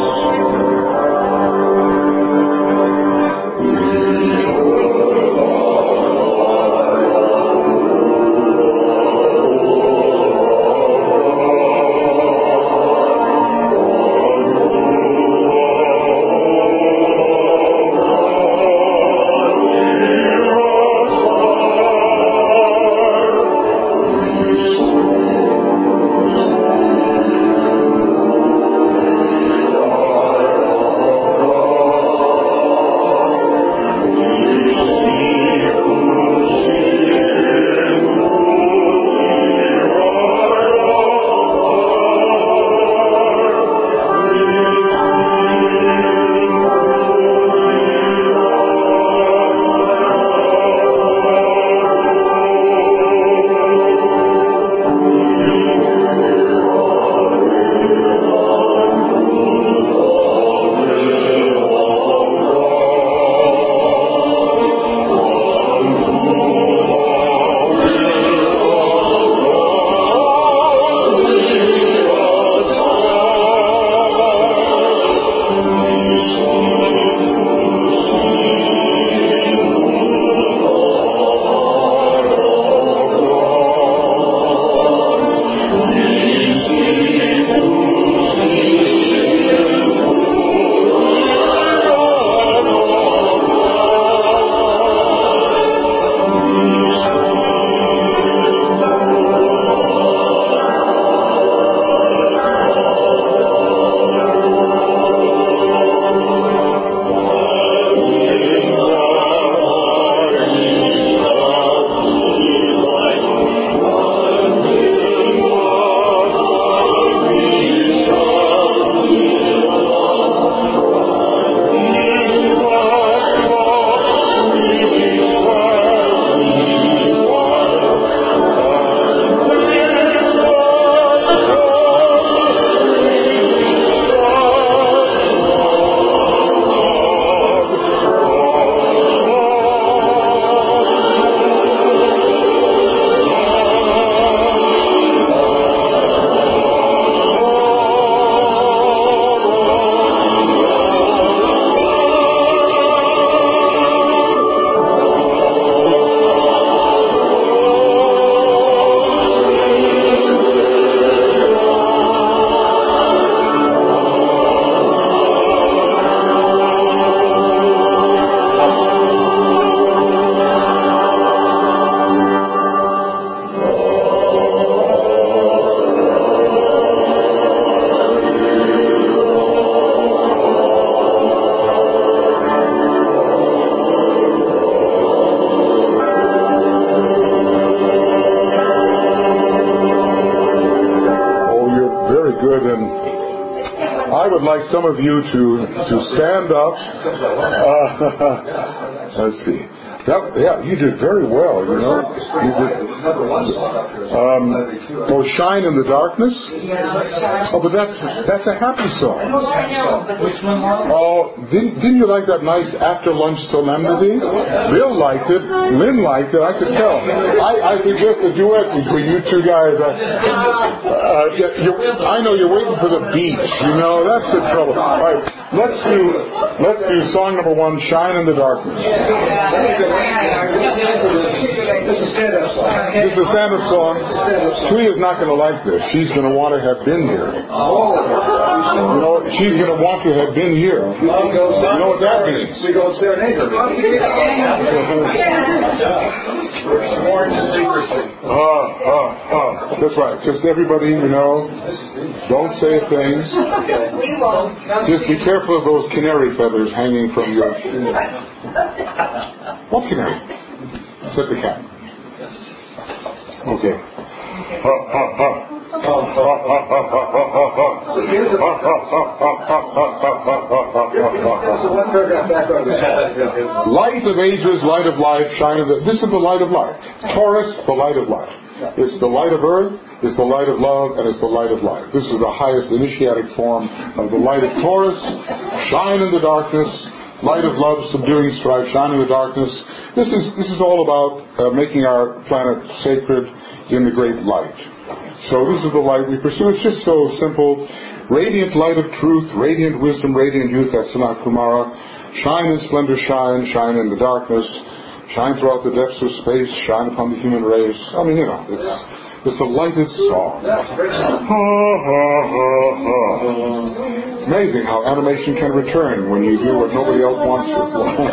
A: I would like some of you to to stand up. Uh, let's see. That, yeah, you did very well, you know. You did, um, oh, Shine in the Darkness? Oh, but that's that's a happy song.
H: Which one was it?
A: Oh, didn't, didn't you like that nice after-lunch solemnity? Bill liked it. Lynn liked it. I could tell. I, I suggest a duet between you two guys. I, uh, you're, I know you're waiting for the beach, you know. That's the trouble. All right, let's do, let's do song number one, Shine in the Darkness.
D: This is a stand-up song.
A: This is a stand-up song. Tweeta's not going to like this. She's going to want to have been here. You know, she's going to want to have been here. You know what that means?
D: We go serenade her. Sworn to secrecy.
A: Ah, ah, ah. That's right. Just everybody, you know, don't say a thing.
E: We won't.
A: Just be careful of those canary feathers hanging from your... What canary? Except the cat. Okay. Ah, ah, ah. Light of ages, light of life, shine of the... This is the light of life. Taurus, the light of life. It's the light of earth, it's the light of love, and it's the light of life. This is the highest initiatic form of the light of Taurus. Shine in the darkness. Light of love, subduing strife, shine in the darkness. This is this is all about uh, making our planet sacred in the great light. So this is the light we pursue. It's just so simple. Radiant light of truth, radiant wisdom, radiant youth, that's Sanat Kumara. Shine in splendor, shine, shine in the darkness. Shine throughout the depths of space, shine upon the human race. I mean, you know, it's, it's a lighted song. It's amazing how animation can return when you do what nobody else wants to.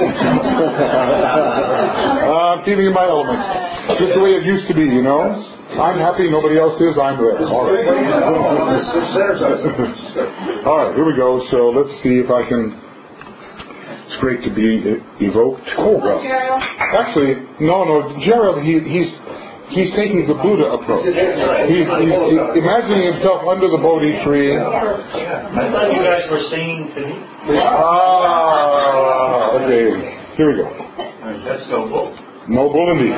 A: I'm feeling in my element. Just the way it used to be, you know. I'm happy, nobody else is, I'm there. All right. All right, here we go. So let's see if I can... It's great to be evoked. Oh, well. Actually, no, no, Gerald, he, he's... He's taking the Buddha approach. He's, he's imagining himself under the Bodhi tree.
C: I thought you guys were singing to me.
A: Ah, okay. Here we go.
C: That's noble.
A: Noble indeed.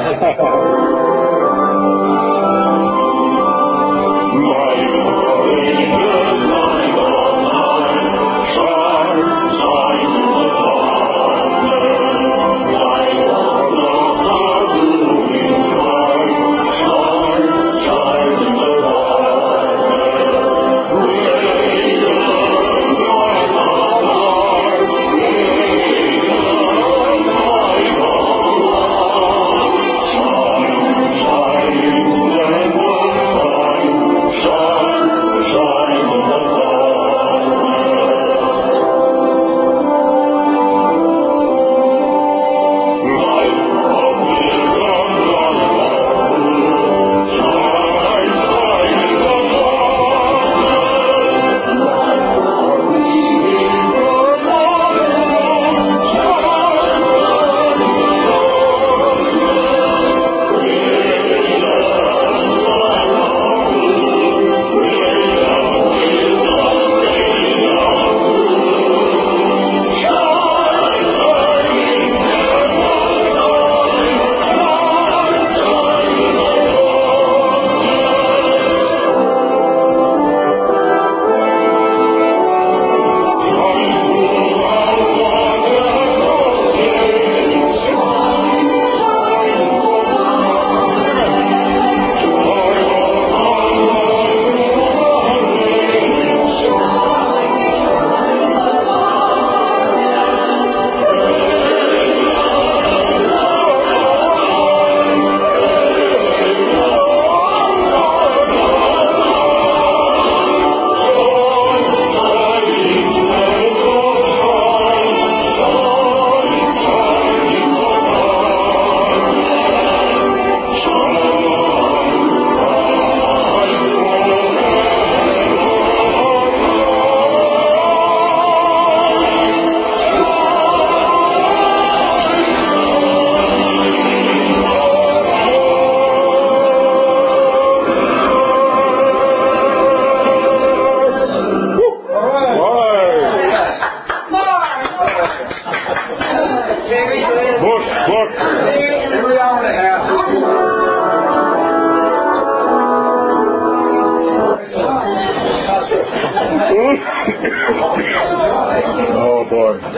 A: Oh boy.
H: So,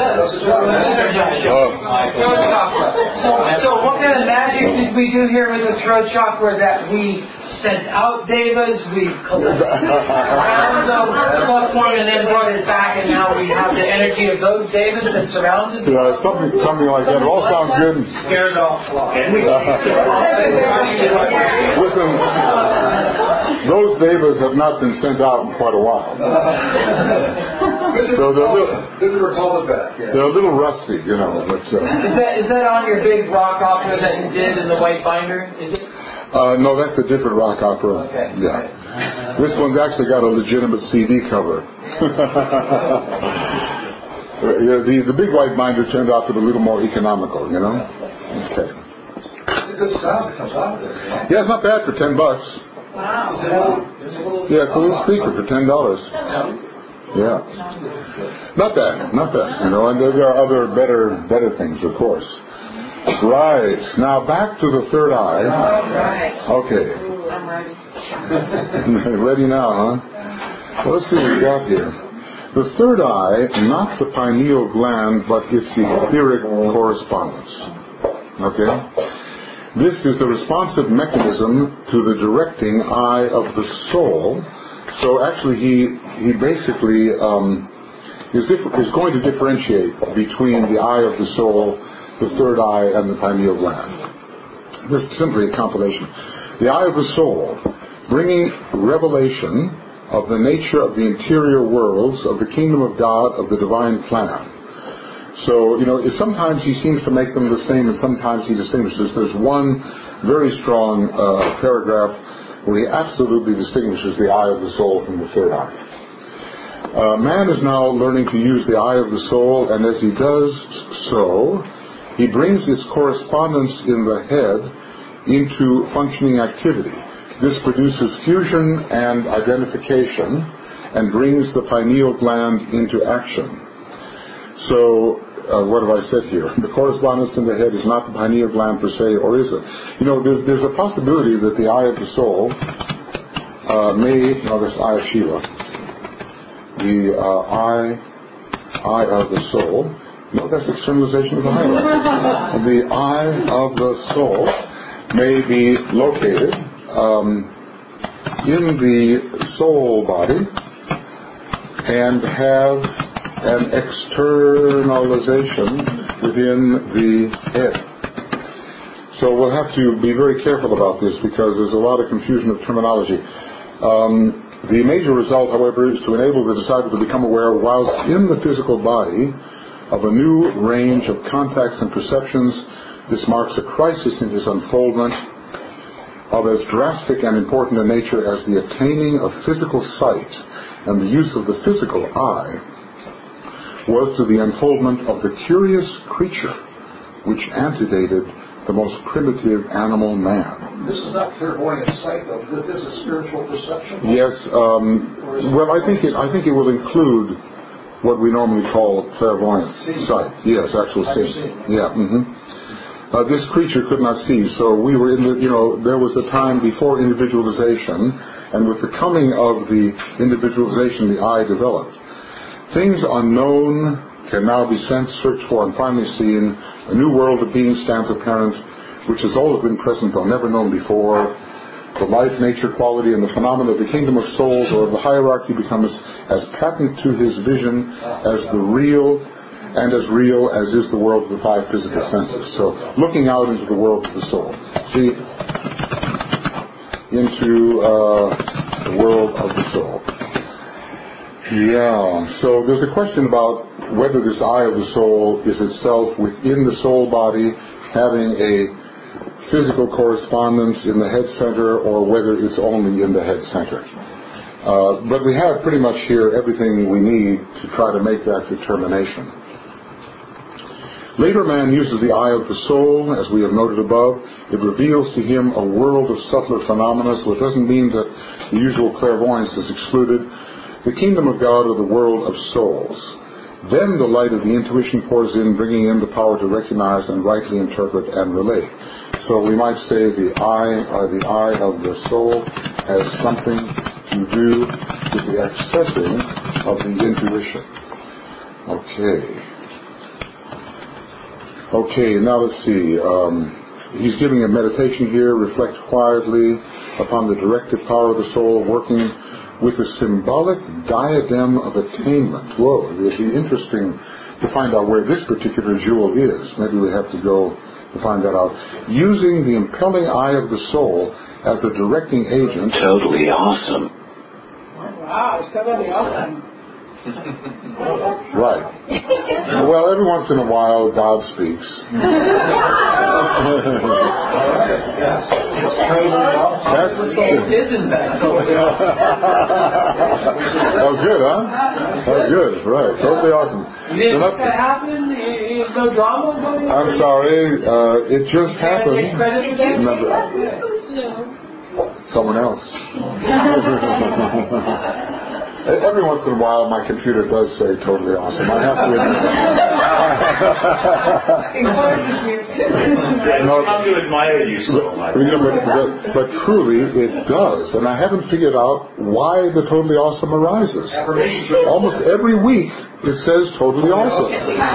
H: so what kind of magic did we do here with the throat chakra that we sent out devas, we collected around the plucked one and then brought it back, and now we have the energy of those devas that surrounded it?
A: Yeah, something, something like that. It all sounds good.
H: Scared off.
A: Listen, those devas have not been sent out in quite a while. So they're a little, they're a little rusty, you know. But, uh,
H: is that is that on your big rock opera that you did in the white binder? Is it?
A: Uh, no, that's a different rock opera.
H: Okay.
A: Yeah. This one's actually got a legitimate C D cover. Yeah, the, the big white binder turned out to be a little more economical, you know? Okay.
D: It's a good sound that comes out of there.
A: Yeah, it's not bad for ten bucks.
G: Wow.
A: Yeah, it's a little speaker for ten dollars. Yeah. Not bad, not bad. You know, and there are other better better things, of course. Right. Now back to the third eye. Okay.
B: I'm ready.
A: Ready now, huh? Well, let's see what we got here. The third eye, not the pineal gland, but its etheric correspondence. Okay? This is the responsive mechanism to the directing eye of the soul. So actually he he basically um, is, dif- is going to differentiate between the eye of the soul, the third eye, and the pineal gland. This is simply a compilation. The eye of the soul, bringing revelation of the nature of the interior worlds, of the kingdom of God, of the divine plan. So, you know, sometimes he seems to make them the same and sometimes he distinguishes. There's one very strong uh, paragraph where he absolutely distinguishes the eye of the soul from the third eye. Uh, man is now learning to use the eye of the soul, and as he does so, he brings its correspondence in the head into functioning activity. This produces fusion and identification and brings the pineal gland into action. So, uh, what have I said here? The correspondence in the head is not the pineal gland per se, or is it? You know, there's, there's a possibility that the eye of the soul uh, may, no, this eye of Shiva, the uh, eye, eye of the soul, no, that's externalization of the highlight. The eye of the soul may be located um, in the soul body and have an externalization within the head. So we'll have to be very careful about this because there's a lot of confusion of terminology. Um, the major result, however, is to enable the disciple to become aware whilst in the physical body of a new range of contacts and perceptions. This marks a crisis in his unfoldment of as drastic and important a nature as the attaining of physical sight and the use of the physical eye was to the unfoldment of the curious creature which antedated the most primitive animal man.
I: This is not clairvoyant sight, though. This, this is spiritual perception.
A: Yes. Um, well, I think it. I think it will include what we normally call clairvoyant
I: See.
A: sight. Yes, actual seeing.
I: See.
A: Yeah. Mm-hmm. Uh, this creature could not see, so we were in the. You know, there was a time before individualization, and with the coming of the individualization, the eye developed. Things unknown can now be sensed, searched for, and finally seen. A new world of being stands apparent, which has always been present, though never known before. The life, nature, quality, and the phenomena of the kingdom of souls or of the hierarchy becomes as patent to his vision as the real, and as real as is the world of the five physical senses. So, looking out into the world of the soul. See, into uh, the world of the soul. Yeah, so there's a question about whether this eye of the soul is itself within the soul body, having a physical correspondence in the head center, or whether it's only in the head center. Uh, but we have pretty much here everything we need to try to make that determination. Later man uses the eye of the soul, as we have noted above. It reveals to him a world of subtler phenomena, so it doesn't mean that the usual clairvoyance is excluded. The kingdom of God or the world of souls. Then the light of the intuition pours in, bringing in the power to recognize and rightly interpret and relate. So we might say the eye, or the eye of the soul has something to do with the accessing of the intuition. Okay. Okay, now let's see. Um, he's giving a meditation here. Reflect quietly upon the directive power of the soul working with a symbolic diadem of attainment. Whoa, it would be interesting to find out where this particular jewel is. Maybe we have to go to find that out. Using the impelling eye of the soul as a directing agent.
J: Totally awesome.
G: Wow, it's totally awesome.
A: Right. Well, every once in a while, God speaks.
I: Yes. It's totally awesome.
A: That's
H: Isn't that totally
A: that was good, huh? That was good, right. Totally awesome.
H: Did that happen? No drama going on?
A: I'm sorry, uh, it just happened.
H: Take credit for that?
A: Remember,
B: No.
A: someone else. Every once in a while, my computer does say totally awesome. I have to admit.
C: No, come to admire you so much.
A: You know, but, but, but truly, it does. And I haven't figured out why the totally awesome arises. Almost every week, it says totally awesome.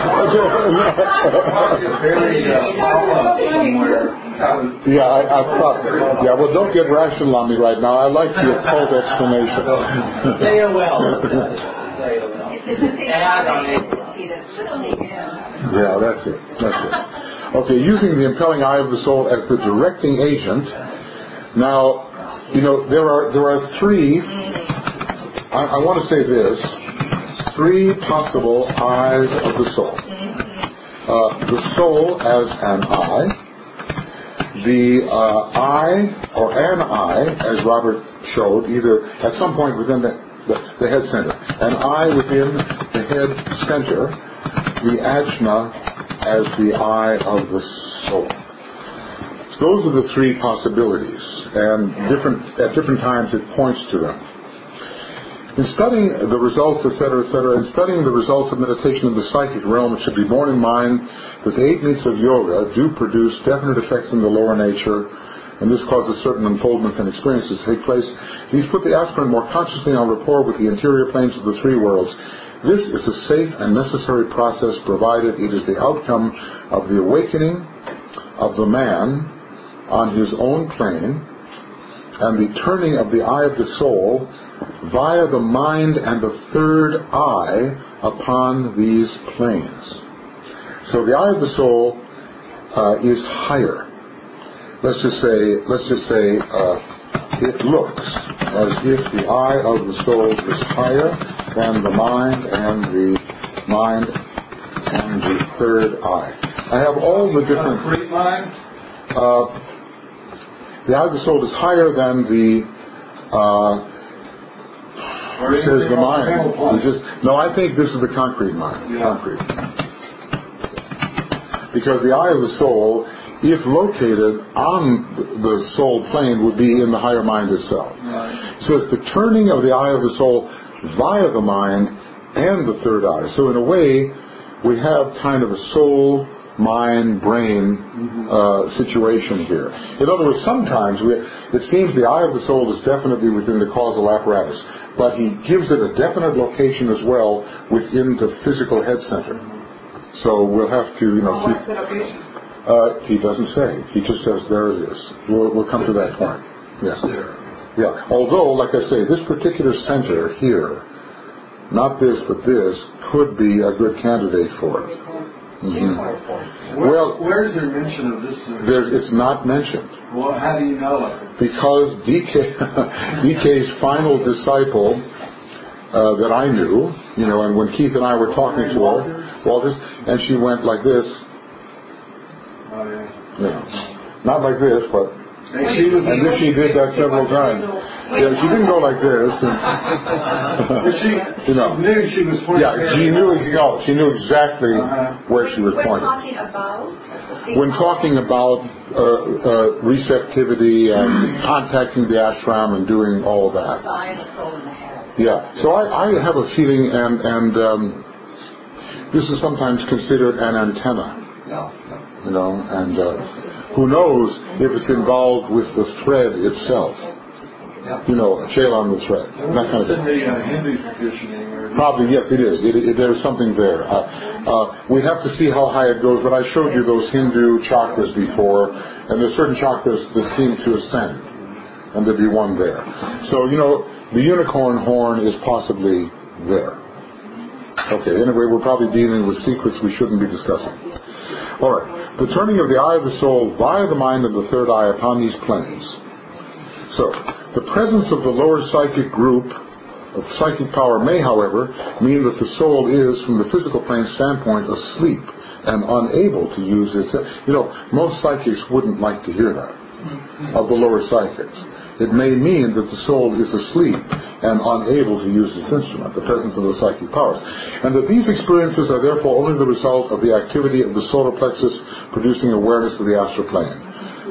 A: Yeah, I, I thought. Yeah, well, don't get rational on me right now. I like your cold explanation.
H: Say it well.
A: Yeah, that's it. That's it. Okay, using the impelling eye of the soul as the directing agent. Now, you know, there are there are three. I, I want to say this. Three possible eyes of the soul. Uh, the soul as an eye, the uh, eye or an eye, as Robert showed, either at some point within the, the, the head center, an eye within the head center, the ajna as the eye of the soul. So those are the three possibilities, and different at different times it points to them. In studying the results, et cetera, et cetera, in studying the results of meditation in the psychic realm, it should be borne in mind that the eight means of yoga do produce definite effects in the lower nature, and this causes certain unfoldments and experiences to take place. These put the aspirant more consciously on rapport with the interior planes of the three worlds. This is a safe and necessary process, provided it is the outcome of the awakening of the man on his own plane and the turning of the eye of the soul via the mind and the third eye upon these planes. So the eye of the soul uh, is higher. Let's just say, let's just say, uh, it looks as if the eye of the soul is higher than the mind and the mind and the third eye. I have all the different.
D: Concrete mind?
A: Uh, the eye of the soul is higher than the. Uh, It says the mind. Just, no, I think this is the concrete mind. Yeah. Concrete. Because the eye of the soul, if located on the soul plane, would be in the higher mind itself. Right. It says the turning of the eye of the soul via the mind and the third eye. So in a way, we have kind of a soul, mind, brain uh, situation here. In other words, sometimes we, it seems the eye of the soul is definitely within the causal apparatus, but he gives it a definite location as well within the physical head center. So we'll have to, you know, keep. Uh, he doesn't say. He just says there it is. We'll, we'll come to that point. Yes. Yeah. Although, like I say, this particular center here, not this but this, could be a good candidate for it. Mm-hmm.
D: Where,
A: well,
D: where is there mention of this?
A: There, it's not mentioned.
D: Well, how do you know it?
A: Because D K, D K's final disciple uh, that I knew, you know, and when Keith and I were talking to her, Walters, and she went like this.
D: Oh yeah.
A: You know, not like this, but.
D: And, she was
A: and then she did that several times. Yeah, she didn't go like this. And,
D: but she,
A: you know,
D: knew she was pointing.
A: Yeah, she knew, no, she knew exactly uh-huh. where she was
E: when
A: pointing.
E: Talking about
A: when talking about uh, uh, receptivity and contacting the ashram and doing all that. Yeah, so I, I have a feeling, and, and um, this is sometimes considered an antenna. You know, and uh, who knows if it's involved with the thread itself. You know, a chail on the thread. That kind of thing.
D: In the uh, Hindu traditioning. Or
A: Probably, yes, it is. It, it, there's something there. Uh, uh, we have to see how high it goes, but I showed you those Hindu chakras before, and there's certain chakras that seem to ascend, and there'd be one there. So, you know, the unicorn horn is possibly there. Okay, anyway, we're probably dealing with secrets we shouldn't be discussing. All right. The turning of the eye of the soul via the mind of the third eye upon these planes. So, the presence of the lower psychic group of psychic power may, however, mean that the soul is, from the physical plane standpoint, asleep and unable to use its... You know, most psychics wouldn't like to hear that, of the lower psychics. It may mean that the soul is asleep and unable to use its instrument, the presence of the psychic powers. And that these experiences are therefore only the result of the activity of the solar plexus producing awareness of the astral plane.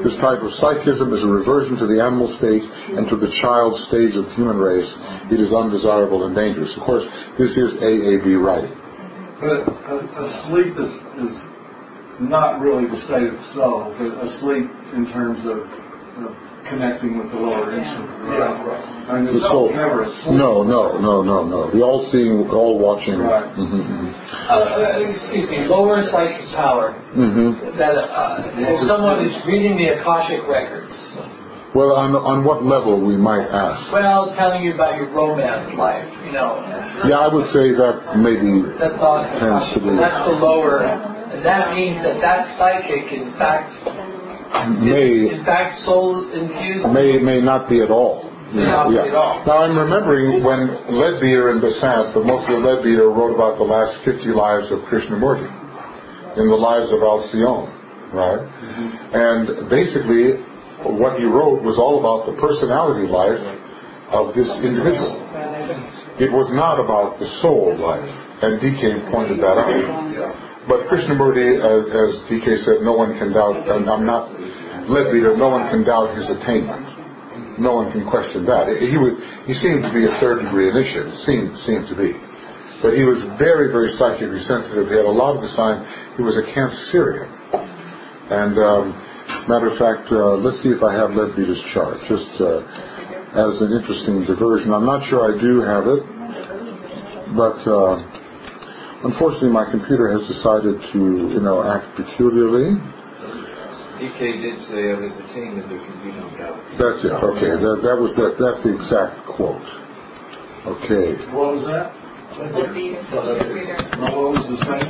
A: This type of psychism is a reversion to the animal state and to the child stage of the human race. It is undesirable and dangerous. Of course, this is A A B writing.
D: But a, a sleep is, is not really the state of the soul, but a sleep in terms of, of connecting with the lower instrument. Right? Yeah, right. I mean, the, the soul never asleep.
A: No, no, no, no, no. The all-seeing, all-watching. Right. Mm-hmm, mm-hmm.
H: Uh, excuse me, lower psychic power.
A: Mm-hmm.
H: That uh, if someone is reading the Akashic records.
A: Well, on on what level, we might ask?
H: Well, telling you about your romance life, you know.
A: Yeah, I would say that maybe
H: that's not
A: tends to be.
H: That's the lower, and that means that that psychic, in fact,
A: may
H: in fact, soul infused.
A: May may not be at all.
H: Yeah, yeah.
A: Now I'm remembering when Leadbeater and Besant, but mostly Leadbeater, wrote about the last fifty lives of Krishnamurti in the lives of Alcyone, right? Mm-hmm. And basically, what he wrote was all about the personality life of this individual. It was not about the soul life, and D K pointed that out. But Krishnamurti, as, as D K said, no one can doubt, and I'm not Leadbeater, no one can doubt his attainment. No one can question that. He would. He seemed to be a third-degree initiate. Seemed seemed to be, but he was very, very psychically sensitive. He had a lot of the sign. He was a Cancerian. And um, matter of fact, uh, let's see if I have Leadbeater's chart, just uh, as an interesting diversion. I'm not sure I do have it, but uh, unfortunately, my computer has decided to, you know, act peculiarly.
F: D K did say of his attainment there can be no doubt.
A: That's it. Okay, that that was that. That's the exact quote. Okay.
D: What was that? What was the same?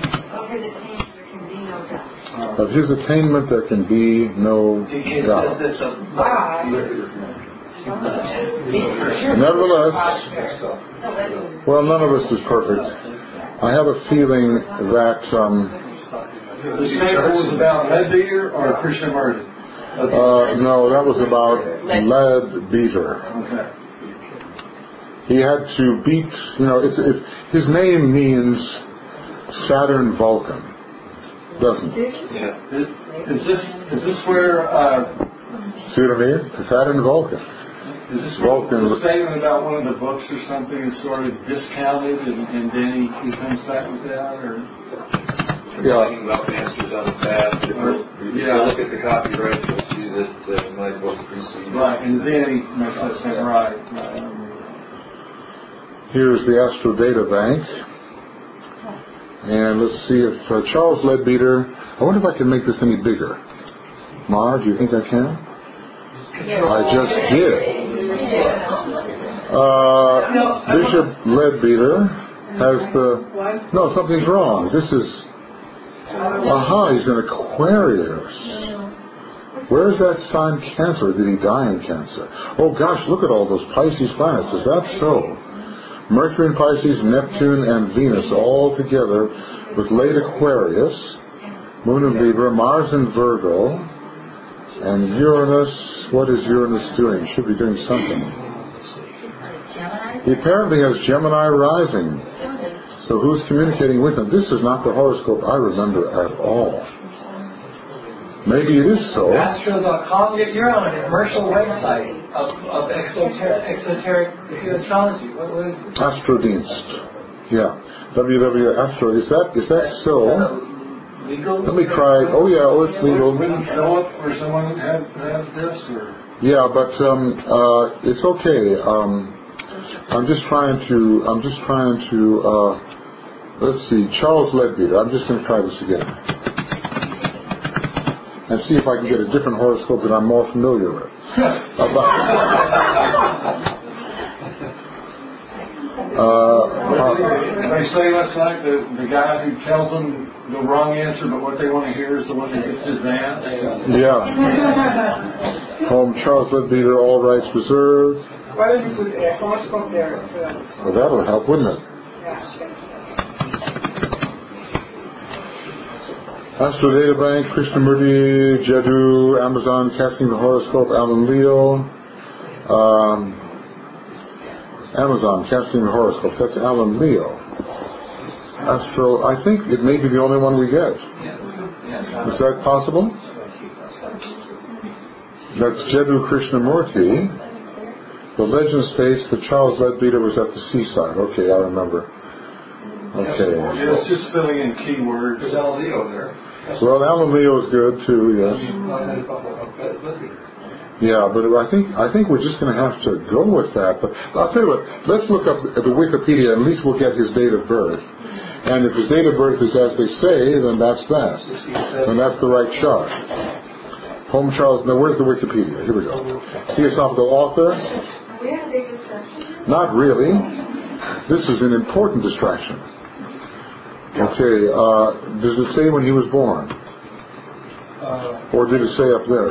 E: Of his attainment there can be no doubt.
A: Of his attainment there can be no doubt. Nevertheless, well, none of us is perfect. I have a feeling that. Um,
D: The sample was about Leadbeater or Krishnamurti?
A: Uh, no, that was about Leadbeater.
D: Okay.
A: He had to beat, you know, it's, it's, his name means Saturn Vulcan, doesn't it?
D: Yeah. Is, is this is this where? Uh,
A: See what I mean? Saturn Vulcan.
D: Is this
A: Vulcan?
D: The statement about one of the books or something is sort of discounted, and, and then he, he comes back with that, or?
F: Yeah. Talking about Masters on the Path. If you yeah. look at the copyright, you'll see that uh, my book preceded.
D: Right, and then he makes that sound right. right.
A: Here's the Astro Data Bank. And let's see if uh, Charles Leadbeater. I wonder if I can make this any bigger. Ma, do you think I can? Yeah. I just did. Uh, Bishop Leadbeater has the. No, something's wrong. This is. Aha, he's an Aquarius. Where's that sign Cancer? Did he die in Cancer? Oh gosh, look at all those Pisces planets. Is that so? Mercury in Pisces, Neptune and Venus all together with late Aquarius, Moon in Libra, Mars in Virgo, and Uranus. What is Uranus doing? Should be doing something. He apparently has Gemini rising. So who's communicating with him? This is not the horoscope I remember at all. Maybe it is so.
H: Astro dot com, you're on a commercial website of, of exoteric, exoteric astrology. What, what is it?
A: Astrodienst. Yeah. W W Astro. Is that, is that so?
D: Legal?
A: Let me try. Oh yeah, oh it's legal.
D: Wouldn't Philip or someone have, have this? Or?
A: Yeah, but um, uh, it's okay. Um, I'm just trying to, I'm just trying to, uh, let's see, Charles Leadbeater. I'm just going to try this again. And see if I can get a different horoscope that I'm more familiar with. About, uh,
D: they say last night that the guy who tells them the wrong answer, but what they want to hear is the one that gets advanced.
A: Yeah. Home Charles Leadbeater, all rights reserved.
G: Why don't you put a horoscope there?
A: Well, that'll help, wouldn't it?
G: Yeah.
A: Astro Data Bank, Krishnamurti, Jaddu, Amazon, Casting the Horoscope, Alan Leo. Um, Amazon, Casting the Horoscope, that's Alan Leo. Astro, I think it may be the only one we get. Is that possible? That's Jiddu Krishnamurti. The legend states that Charles Leadbeater was at the seaside. Okay, I remember. Okay.
D: Yeah, it's just filling in keywords.
I: There's Alan Leo there.
A: Well, Alan Leo is good too, yes. Yeah, but I think I think we're just going to have to go with that. But I'll tell you what, let's look up at the Wikipedia, at least we'll get his date of birth. And if his date of birth is as they say, then that's that. And that's the right chart. Home Charles, now where's the Wikipedia? Here we go. Theosophical author.
E: We have a big distraction.
A: Not really. This is an important distraction. Okay, uh, does it say when he was born? Uh, or did it say up there?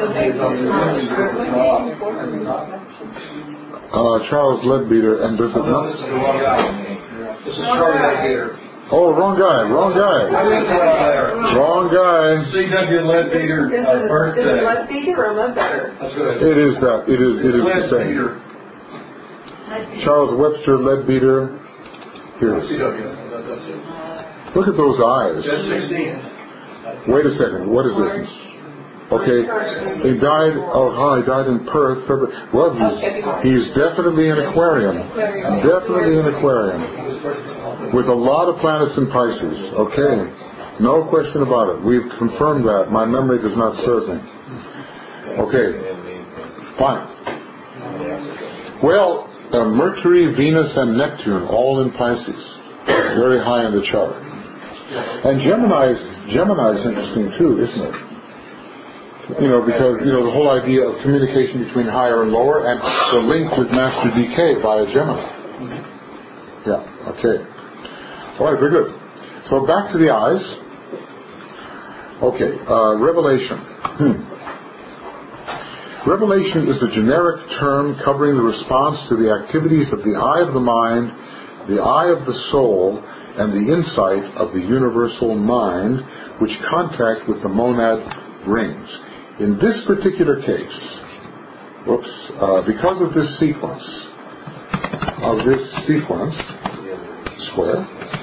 A: Uh, Charles Leadbeater, and does it
I: Oh, no,
A: not?
I: this is the wrong guy. This is Charlie Leadbeater.
A: Oh, wrong guy, wrong guy. Wrong guy.
D: C W Leadbeater
B: Is
D: uh,
B: it
D: birthday.
B: Leadbeater or Ledbetter?
I: That's good.
A: It is that. It is. It is the same.
D: Leadbeater.
A: Charles Webster Leadbeater. Here it
I: C
A: is.
I: W. That's it.
A: Look at those eyes.
I: That's sixteen.
A: Wait a second. What is this? Okay. He died. Oh, hi. He died in Perth. February. Well, he's he's definitely an aquarium. Definitely an aquarium with a lot of planets in Pisces. Okay. No question about it. We've confirmed that. My memory does not serve me. Okay. Fine. Well, uh, Mercury, Venus, and Neptune all in Pisces. Very high in the chart. And Gemini's, Gemini's interesting too, isn't it? You know, because, you know, the whole idea of communication between higher and lower and the link with Master D K via Gemini. Yeah, okay. All right, very good. So back to the eyes. Okay, uh, revelation. Hmm. Revelation is a generic term covering the response to the activities of the eye of the mind, the eye of the soul, and the insight of the universal mind, which contact with the monad brings. In this particular case, whoops, uh, because of this sequence, of this sequence, square,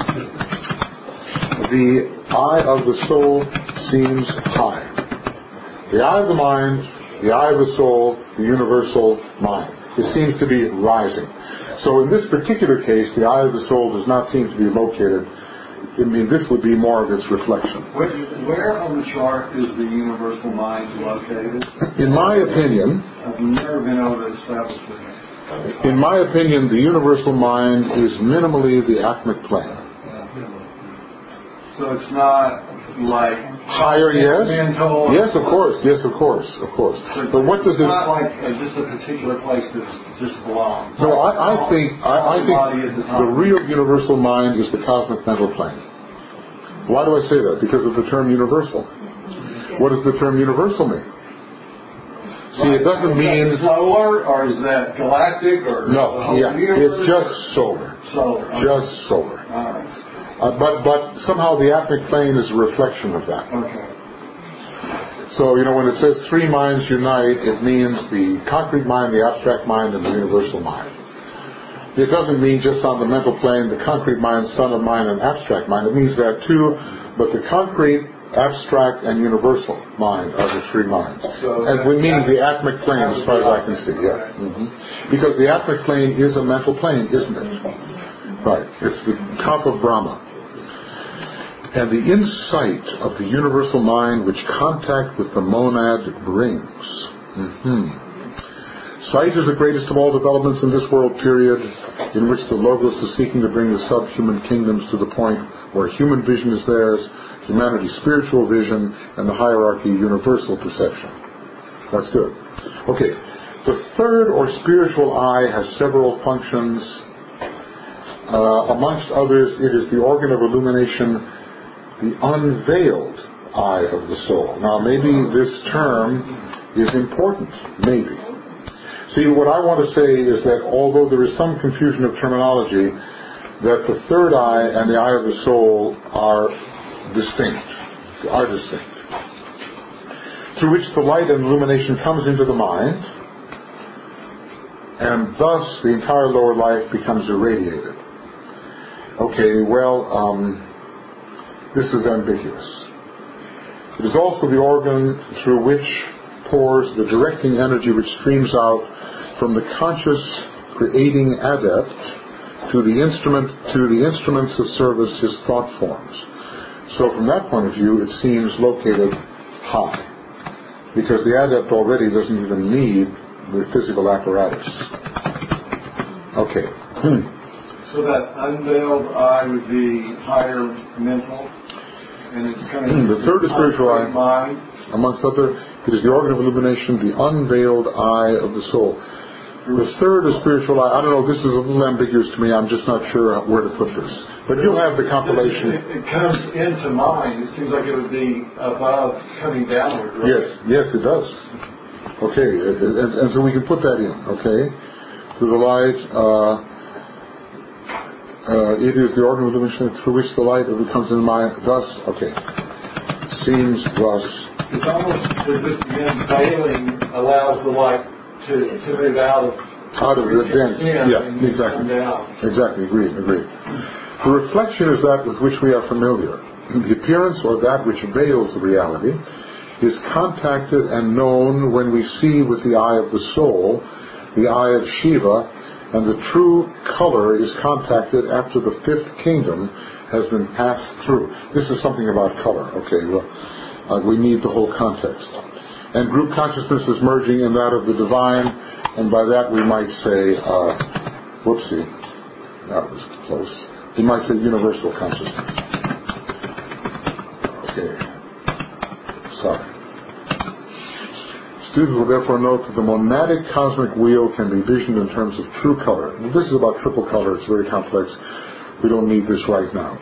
A: the eye of the soul seems high. The eye of the mind, the eye of the soul, the universal mind. It seems to be rising. So in this particular case, the eye of the soul does not seem to be located. I mean, this would be more of its reflection.
D: Where, where on the chart is the universal mind located?
A: In my opinion,
D: I've never been able to establish that.
A: in my opinion, the universal mind is minimally the atmic plane.
D: So it's not like
A: Higher, yes.
D: mental.
A: Yes, of course. Yes, of course. Of course. But what does
D: it's
A: it?
D: not like uh, just a particular place that just belongs.
A: No, I, I think I, I
D: Body at
A: think
D: the top.
A: the real universal mind is the cosmic mental plane. Why do I say that? Because of the term universal. What does the term universal mean? See, it doesn't
D: is
A: mean
D: that solar, or is that galactic, or
A: no.
D: the whole
A: Yeah,
D: universe?
A: it's just solar.
D: solar. Okay.
A: Just solar.
D: All right.
A: Uh, but but somehow the atmic plane is a reflection of that.
D: Okay.
A: So, you know, when it says three minds unite, it means the concrete mind, the abstract mind, and the universal mind. It doesn't mean just on the mental plane, the concrete mind, son of mind, and abstract mind. It means that too, but the concrete, abstract, and universal mind are the three minds.
I: So
A: and we mean the atmic plane as far as I can see, yeah. Mm-hmm. Because the atmic plane is a mental plane, isn't it? Right. It's the top of Brahma. And the insight of the universal mind which contact with the monad brings. Mm-hmm. Sight is the greatest of all developments in this world period, in which the Logos is seeking to bring the subhuman kingdoms to the point where human vision is theirs, humanity's spiritual vision, and the hierarchy universal perception. That's good. Okay. The third or spiritual eye has several functions. Uh, amongst others, it is the organ of illumination, the unveiled eye of the soul. Now, maybe this term is important. Maybe. See, what I want to say is that although there is some confusion of terminology, that the third eye and the eye of the soul are distinct, are distinct, through which the light and illumination comes into the mind, and thus the entire lower life becomes irradiated. Okay, well, um, this is ambiguous. It is also the organ through which pours the directing energy which streams out from the conscious creating adept to the instrument to the instruments of service, his thought forms. So from that point of view, it seems located high, because the adept already doesn't even need the physical apparatus. Okay. Hmm.
D: So that unveiled eye would be higher mental, and it's kind of
A: the third is spiritual eye.
D: Mind.
A: Amongst other, it is the organ of illumination, the unveiled eye of the soul. The third is spiritual eye. I don't know, this is a little ambiguous to me. I'm just not sure where to put this. But you'll have the compilation.
D: It, it comes into mind. It seems like it would be above, coming downward. Right?
A: Yes, yes, it does. Okay, and, and so we can put that in, okay? Through the light, uh, uh, it is the organ of illumination through which the light comes in mind. Thus, okay, seems thus.
D: It's almost as if the unveiling allows the light to, to move out of
A: out of the dense. Yeah, exactly. Exactly, agreed, agreed. The reflection is that with which we are familiar. The appearance, or that which veils the reality, is contacted and known when we see with the eye of the soul, the eye of Shiva, and the true color is contacted after the fifth kingdom has been passed through. This is something about color. Okay, well, uh, we need the whole context. And group consciousness is merging in that of the divine, and by that we might say, uh, whoopsie, that was close. We might say universal consciousness. Okay, sorry. Students will therefore note that the monadic cosmic wheel can be visioned in terms of true color. Well, this is about triple color. It's very complex. We don't need this right now.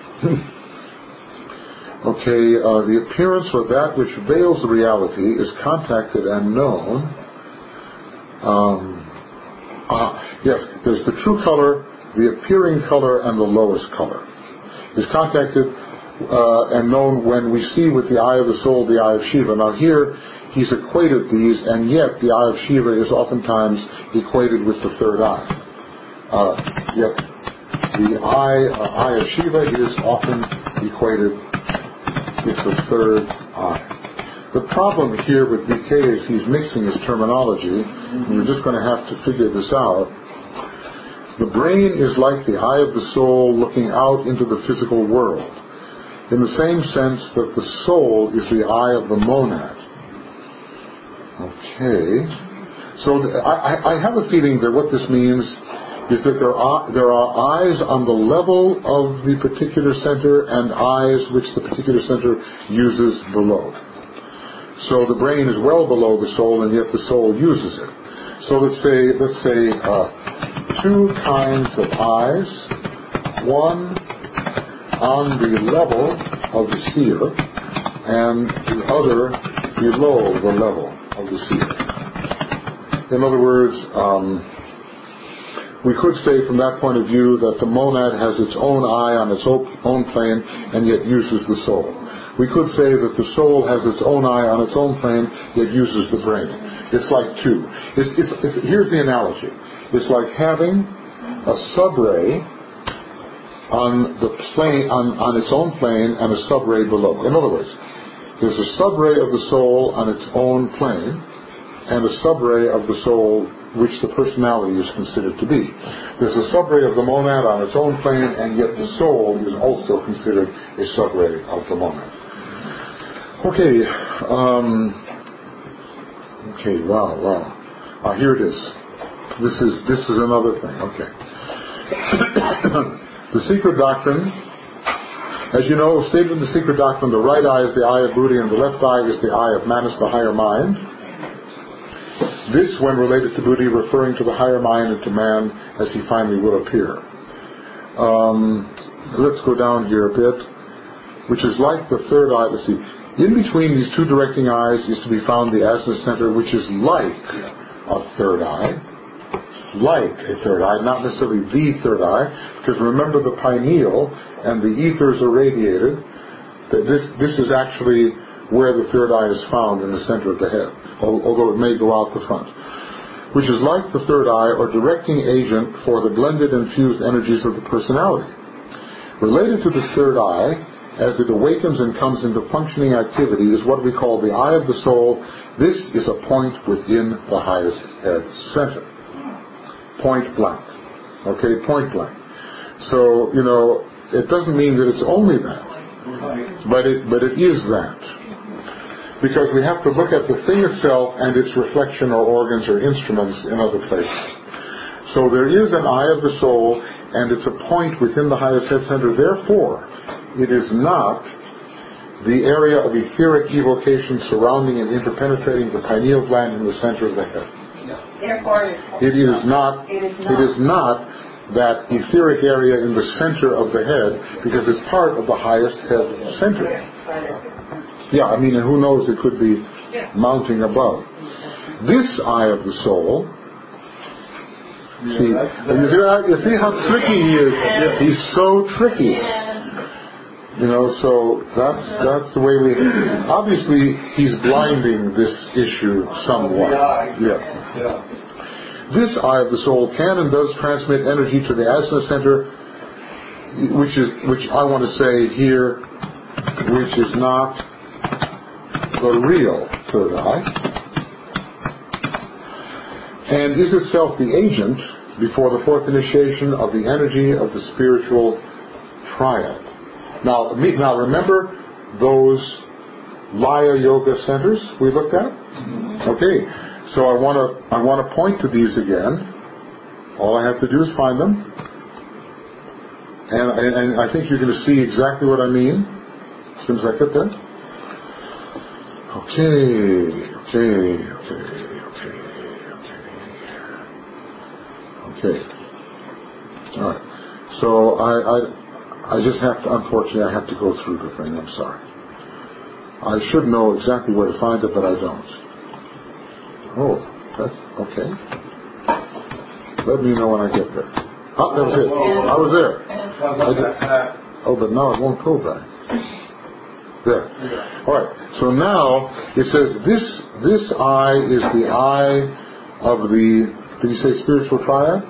A: Okay, uh, the appearance, or that which veils the reality, is contacted and known. Um, ah, yes, there's the true color, the appearing color, and the lowest color. Is contacted uh, and known when we see with the eye of the soul the eye of Shiva. Now here, he's equated these, and yet the eye of Shiva is oftentimes equated with the third eye. Uh, yet the eye, uh, eye of Shiva is often equated with the third eye. The problem here with B K is he's mixing his terminology, and we're just going to have to figure this out. The brain is like the eye of the soul looking out into the physical world, in the same sense that the soul is the eye of the monad. Okay. So th- I, I have a feeling that what this means is that there are, there are eyes on the level of the particular center and eyes which the particular center uses below. So the brain is well below the soul, and yet the soul uses it. So let's say, let's say uh, two kinds of eyes, one on the level of the seer and the other below the level of the seer. In other words, um, we could say from that point of view that the monad has its own eye on its own plane and yet uses the soul. We could say that the soul has its own eye on its own plane yet uses the brain. It's like two. It's, it's, it's, here's the analogy. It's like having a subray on the plane, on, on its own plane, and a subray below. In other words, there's a subray of the soul on its own plane and a subray of the soul which the personality is considered to be. There's a subray of the monad on its own plane, and yet the soul is also considered a subray of the monad. Okay, um, okay, wow, wow. Ah, here it is. This is this is another thing. Okay. The secret doctrine, as you know, stated in the secret doctrine, the right eye is the eye of Buddha, and the left eye is the eye of Manas, the higher mind. This, when related to Buddha, referring to the higher mind and to man as he finally will appear. Um, let's go down here a bit, which is like the third eye. Let's see. In between these two directing eyes is to be found the Asna center, which is like a third eye. Like a third eye, not necessarily the third eye, because remember the pineal and the ethers are radiated. This, this is actually where the third eye is found, in the center of the head, although it may go out the front, which is like the third eye, or directing agent for the blended and fused energies of the personality. Related to this third eye, as it awakens and comes into functioning activity, is what we call the eye of the soul. This is a point within the highest head center. Point blank. Okay, point blank. So, you know, it doesn't mean that it's only that, but it, but it is that. Because we have to look at the thing itself and its reflection or organs or instruments in other places. So there is an eye of the soul, and it's a point within the highest head center. Therefore, it is not the area of etheric evocation surrounding and interpenetrating the pineal gland in the center of the head.
B: Therefore,
A: it is not.
B: It is not.
A: It is not that etheric area in the center of the head, because it's part of the highest head center. Yeah, I mean, and who knows, it could be mounting above. This eye of the soul, see, you see, you see how tricky he is. He's so tricky. You know, so that's that's the way we. Obviously, he's blinding this issue somewhat. Yeah. This eye of the soul can and does transmit energy to the Ajna center, which is which I want to say here, which is not the real third eye, and is itself the agent before the fourth initiation of the energy of the spiritual triad. Now, now remember those Laya Yoga centers we looked at? Okay, so I want to I want to point to these again. All I have to do is find them, and, and, and I think you're going to see exactly what I mean as soon as I get there. Okay, okay, okay, okay, okay, okay. All right. So I, I, I just have to. Unfortunately, I have to go through the thing. I'm sorry. I should know exactly where to find it, but I don't. Oh, that's okay. Let me know when I get there. Oh, that was it. I was there. I did. Oh, but now it won't go back. There. All right. So now it says this this eye is the eye of the. Did you say spiritual triad?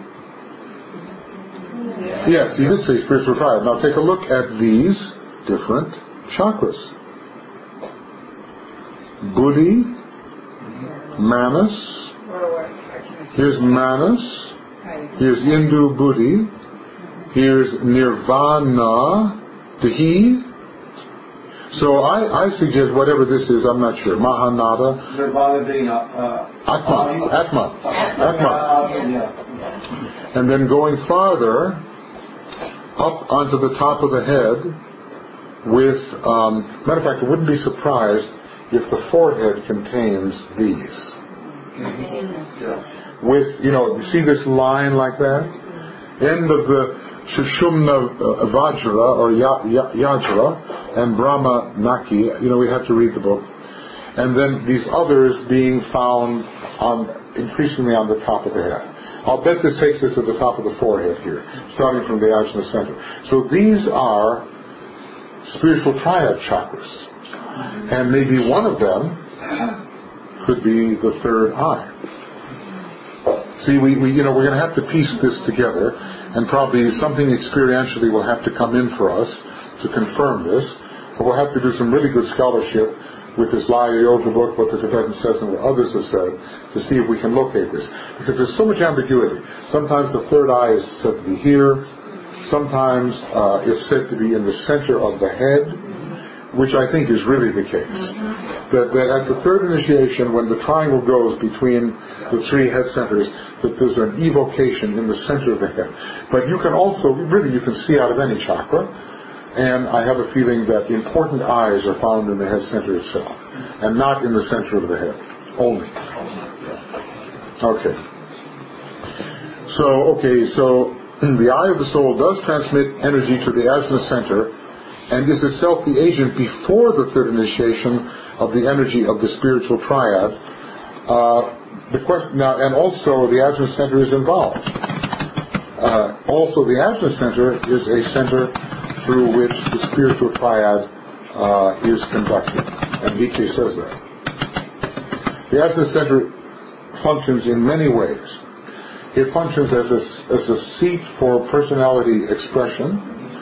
A: Yes, you did say spiritual triad. Now take a look at these different chakras. Buddhi, Manas. Here's Manas. Here's Indu Buddhi. Here's Nirvana, Dahi. So I, I suggest whatever this is, I'm not sure. Mahanada.
D: Nirvana being uh,
A: Atma. Atma. Atma. And then going farther up onto the top of the head with, um, matter of fact, I wouldn't be surprised if the forehead contains these. With, you know, you see this line like that? End of the Shushumna Vajra or Yajra and Brahma Naki, you know, we have to read the book. And then these others being found on increasingly on the top of the head. I'll bet this takes us to the top of the forehead here, starting from the Ajna center. So these are spiritual triad chakras. And maybe one of them could be the third eye. See, we, we you know, we're going to have to piece this together, and probably something experientially will have to come in for us to confirm this. But we'll have to do some really good scholarship with this Laya Yoga book, what the Tibetan says and what others have said, to see if we can locate this. Because there's so much ambiguity. Sometimes the third eye is said to be here. Sometimes uh, it's said to be in the center of the head, which I think is really the case. Mm-hmm. That, that at the third initiation, when the triangle goes between the three head centers, that there's an evocation in the center of the head. But you can also, really you can see out of any chakra, and I have a feeling that the important eyes are found in the head center itself, and not in the center of the head, only. Okay. So, okay, so the eye of the soul does transmit energy to the Ajna center, and is itself the agent before the third initiation of the energy of the spiritual triad. Uh, the question now, and also the Ajna center is involved. Uh, also, the Ajna center is a center through which the spiritual triad uh, is conducted, and Nietzsche says that. The Ajna center functions in many ways. It functions as a, as a seat for personality expression.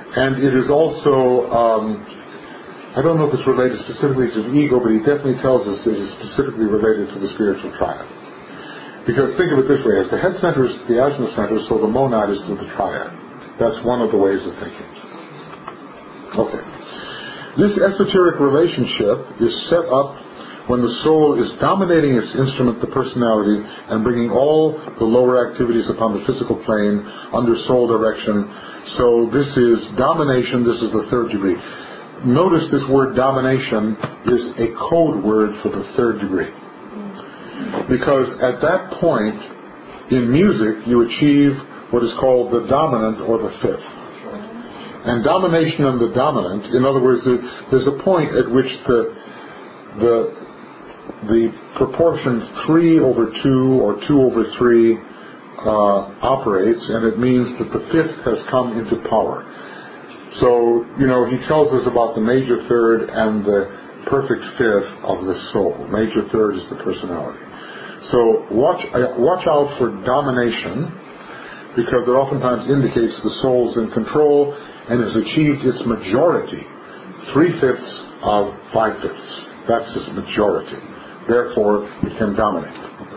A: and it is also, um, I don't know if it's related specifically to the ego, but he definitely tells us it is specifically related to the spiritual triad. Because think of it this way, as the head center is the ajna center, so the monad is to the triad. That's one of the ways of thinking. Okay. This esoteric relationship is set up when the soul is dominating its instrument, the personality, and bringing all the lower activities upon the physical plane under soul direction. So this is domination, this is the third degree. Notice this word domination is a code word for the third degree. Because at that point, in music, you achieve what is called the dominant or the fifth. And domination and the dominant, in other words, there's a point at which the the the proportion three over two or two over three uh, operates, and it means that the fifth has come into power. So, you know, he tells us about the major third and the perfect fifth of the soul. Major third is the personality. So watch uh, watch out for domination, because it oftentimes indicates the soul's in control and has achieved its majority, three-fifths of five-fifths. That's its majority. Therefore, it can dominate.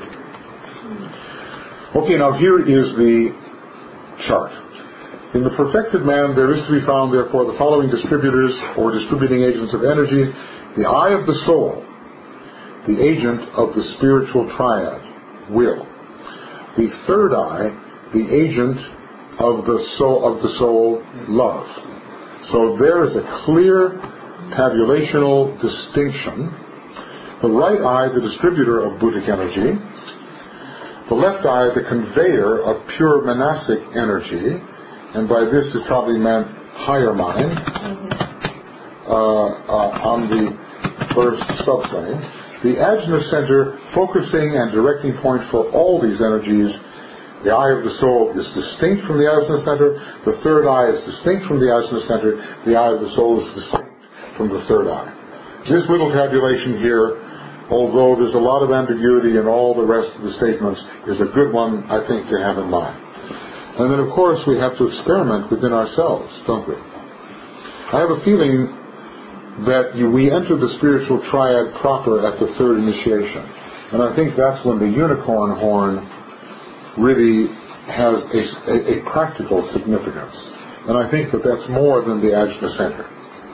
A: Okay, now here is the chart. In the perfected man, there is to be found, therefore, the following distributors or distributing agents of energies: the eye of the soul, the agent of the spiritual triad, will; the third eye, the agent of the soul, of the soul, love. So there is a clear tabulational distinction. The right eye, the distributor of Buddhic energy; the left eye, the conveyor of pure monastic energy, and by this is probably meant higher mind, uh, uh, on the first subplane. The ajna center, focusing and directing point for all these energies. The eye of the soul is distinct from the ajna center. The third eye is distinct from the ajna center. The eye of the soul is distinct from the third eye. This little tabulation here, although there's a lot of ambiguity in all the rest of the statements, is a good one, I think, to have in mind. And then, of course, we have to experiment within ourselves, don't we? I have a feeling that you, we enter the spiritual triad proper at the third initiation. And I think that's when the unicorn horn really has a, a, a practical significance. And I think that that's more than the ajna center.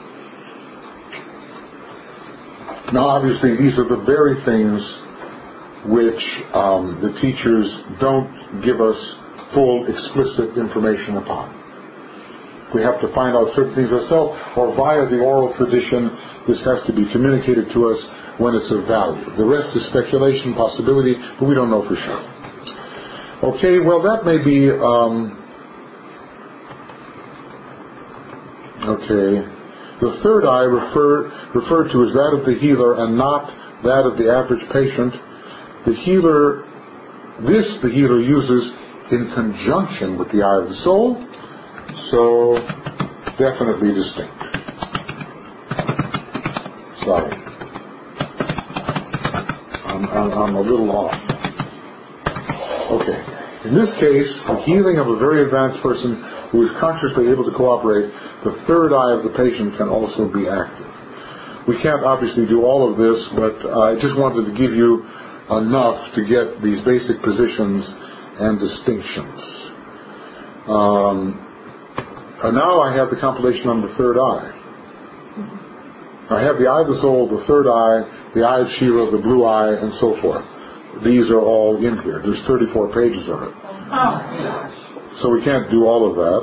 A: Now, obviously, these are the very things which um, the teachers don't give us full, explicit information upon. We have to find out certain things ourselves, or via the oral tradition, this has to be communicated to us when it's of value. The rest is speculation, possibility, but we don't know for sure. Okay, well, that may be... Um, okay... The third eye refer, referred to as that of the healer and not that of the average patient. The healer, this the healer uses in conjunction with the eye of the soul, so definitely distinct. Sorry. I'm, I'm, I'm a little off. Okay. In this case, the healing of a very advanced person who is consciously able to cooperate, the third eye of the patient can also be active. We can't obviously do all of this, but I just wanted to give you enough to get these basic positions and distinctions. Um, and now I have the compilation on the third eye. I have the eye of the soul, the third eye, the eye of Shiva, the blue eye, and so forth. These are all in here. There's thirty-four pages of it. So we can't do all of that.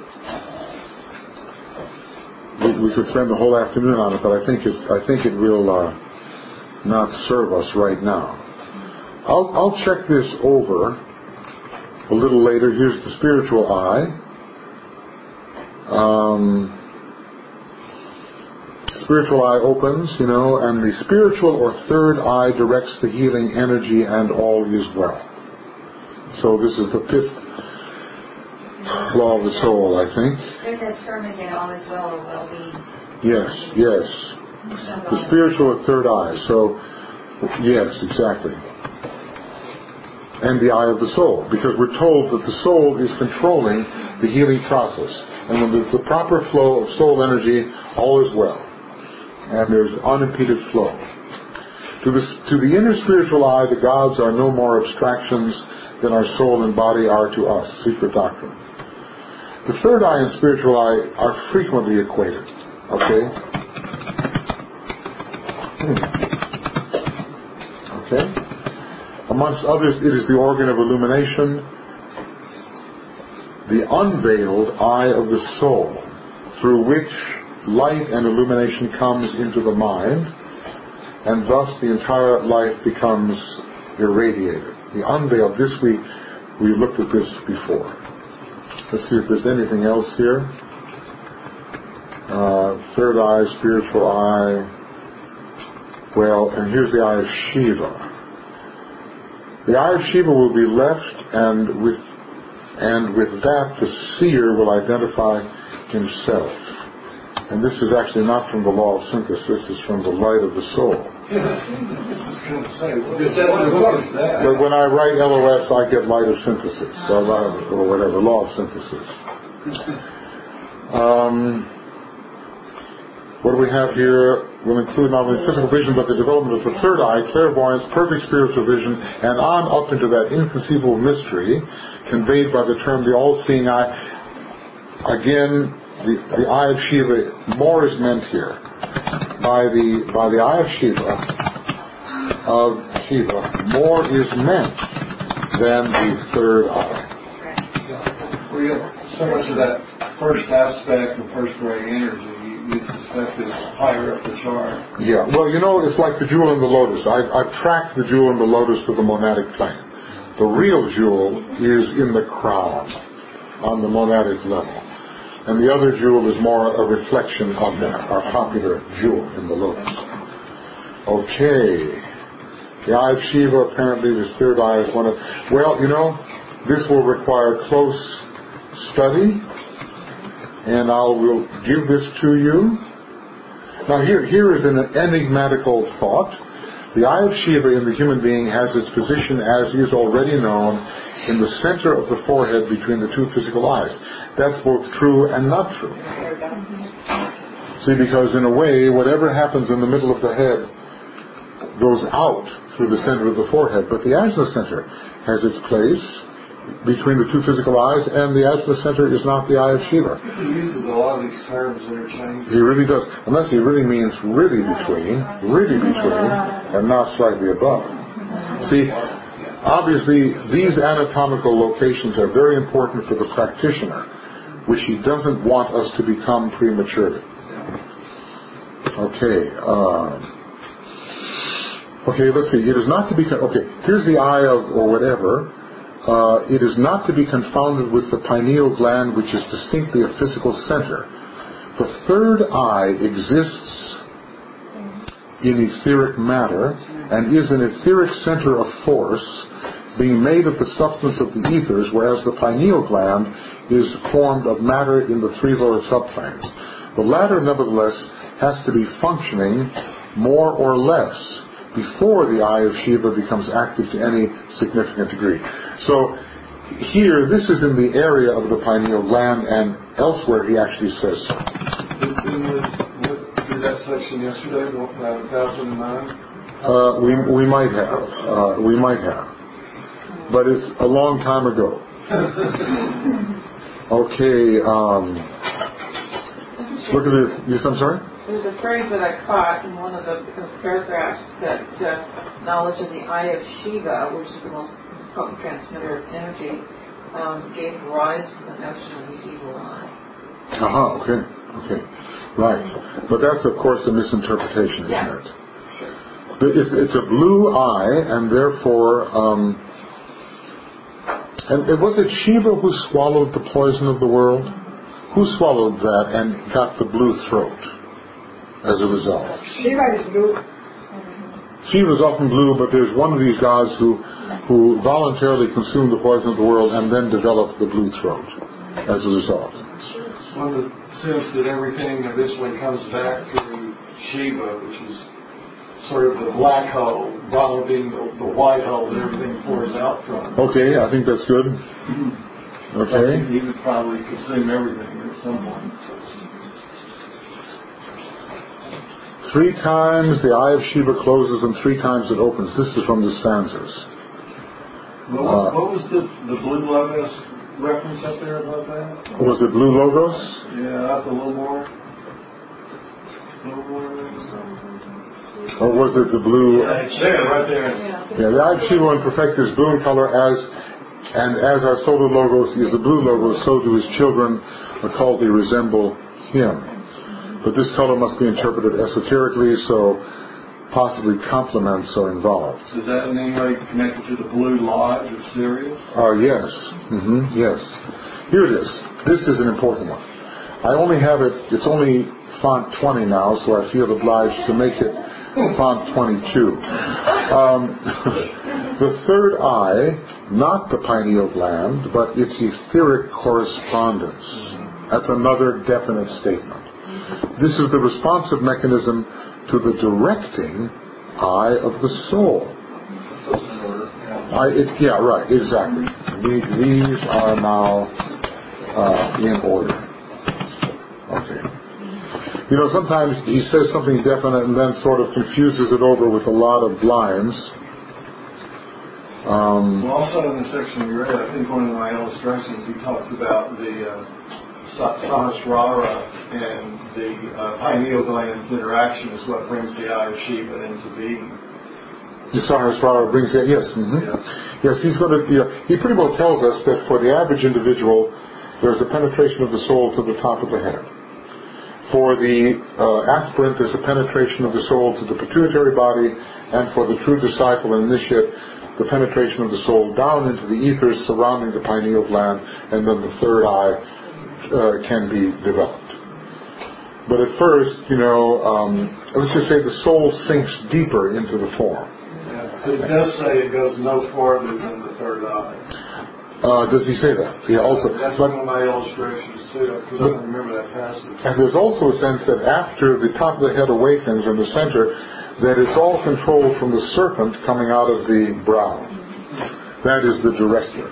A: We, we could spend the whole afternoon on it, but I think it, I think it will uh, not serve us right now. I'll, I'll check this over a little later. Here's the spiritual eye. Um, spiritual eye opens, you know, and the spiritual or third eye directs the healing energy, and all is well. So this is the fifth law of the soul, I think.
E: There's that term again, all is well or well-being.
A: Yes, yes. The spiritual or third eye. So, yes, exactly. and the eye of the soul, because we're told that the soul is controlling the healing process. And when there's the proper flow of soul energy, all is well. And there's unimpeded flow. To the, to the inner spiritual eye, the gods are no more abstractions than our soul and body are to us. Secret doctrine. The third eye and spiritual eye are frequently equated. Okay? Hmm. Okay? Amongst others, it is the organ of illumination, the unveiled eye of the soul, through which light and illumination comes into the mind, and thus the entire life becomes irradiated. The unveiled, this we, we looked at this before. Let's see if there's anything else here. Uh, third eye, spiritual eye. Well, and here's the eye of Shiva. The eye of Shiva will be left, and with and with that the seer will identify himself. And this is actually not from the law of synthesis, this is from the light of the soul. But when I write L O S, I get light of synthesis, so or whatever, law of synthesis. Um, what do we have here? Will include not only physical vision, but the development of the third eye, clairvoyance, perfect spiritual vision, and on up into that inconceivable mystery conveyed by the term the all-seeing eye. Again, the, the eye of Shiva, more is meant here. By the by the eye of Shiva, of Shiva, more is meant than the third eye.
D: We have so much of that first aspect, the first ray energy. You suspect it's higher up the chart.
A: Yeah, well, you know, it's like the jewel in the lotus. I've, I've tracked the jewel in the lotus to the monadic plane. The real jewel is in the crown, on the monadic level. And the other jewel is more a reflection of that, our popular jewel in the lotus. Okay. The eye of Shiva, apparently the third eye is one of... Well, you know, this will require close study. And I will give this to you. Now here, here is an enigmatical thought. The eye of Shiva in the human being has its position, as is already known, in the center of the forehead between the two physical eyes. That's both true and not true. See, because in a way, whatever happens in the middle of the head goes out through the center of the forehead. But the Ajna center has its place between the two physical eyes, and the Ajna center is not the eye of Shiva.
D: He uses a lot of these terms interchangeably.
A: He really does, unless he really means really between, really between, and not slightly above. See, obviously, these anatomical locations are very important for the practitioner, which he doesn't want us to become prematurely. Okay, uh, okay, let's see. It is not to be, okay, here's the eye of, or whatever. Uh, it is not to be confounded with the pineal gland, which is distinctly a physical center. The third eye exists in etheric matter and is an etheric center of force being made of the substance of the ethers, whereas the pineal gland is formed of matter in the three lower subplanes. The latter, nevertheless, has to be functioning more or less before the eye of Shiva becomes active to any significant degree. So here, this is in the area of the pineal gland, and elsewhere he actually says so.
D: Did that section yesterday, one thousand nine?
A: Uh, we we might have, uh, we might have, but it's a long time ago. Okay, um, look at this. Yes, I'm sorry.
B: There's a phrase that I caught in one of the paragraphs that uh, knowledge of the eye of Shiva, which is the most potent transmitter of energy, um, gave rise to the notion of the evil eye.
A: Aha, uh-huh, okay, okay, right. But that's, of course, a misinterpretation, isn't
B: Yeah.
A: it? But it's, it's a blue eye, and therefore, um, and it, was it Shiva who swallowed the poison of the world? Who swallowed that and got the blue throat as a result?
G: Shiva is blue.
A: Shiva is often blue, but there's one of these gods who who voluntarily consumed the poison of the world and then developed the blue throat as a result.
D: One of the sense that everything eventually comes back to Shiva, which is
I: sort of the black hole, Brahma being the, the white hole that everything pours out from.
A: Okay, I think that's good. Okay.
D: I think he would probably consume everything at some point.
A: Three times the eye of Shiva closes and three times it opens. This is from the stanzas.
D: Well, what, what was the, the blue logos reference up there about that?
A: Was it blue logos?
D: Yeah, up a little more. A little more.
A: Or was it the blue?
D: Yeah, it's there, right there.
A: Yeah, the eye of Shiva when perfect is blue in color, as and as our solar logos is the blue logo, so do his children occultly resemble him. But this color must be interpreted esoterically, so possibly complements are involved.
D: Is that in any way connected to the Blue Lodge of Sirius?
A: Uh, yes. Mm-hmm. Yes. Here it is. This is an important one. I only have it, it's only font twenty now, so I feel obliged to make it font twenty-two. Um, the third eye, not the pineal gland, but its etheric correspondence. That's another definite statement. This is the responsive mechanism to the directing eye of the soul. I, it, yeah, right, exactly. These, these are now uh, in order. Okay. You know, sometimes he says something definite and then sort of confuses it over with a lot of lines. Um,
D: well, also in the section you read, I think one of my illustrations, he talks about the uh, Sahasrara and the uh, pineal gland's interaction is what brings the eye of Shiva into being.
A: The Sahasrara brings it, yes. Mm-hmm. Yes. Yes, he's going to, you know, he pretty well tells us that for the average individual, there's a penetration of the soul to the top of the head. For the uh, aspirant, there's a penetration of the soul to the pituitary body, and for the true disciple and initiate, the penetration of the soul down into the ethers surrounding the pineal gland, and then the third eye uh, can be developed. But at first, you know, um, let's just say the soul sinks deeper into the form.
D: Yeah, it does say it goes no farther than the third eye.
A: Uh, does he say that? Yeah, also.
D: That's
A: but,
D: one of my illustrations too, because I don't remember that passage.
A: And there's also a sense that after the top of the head awakens in the center, that it's all controlled from the serpent coming out of the brow. That is the director.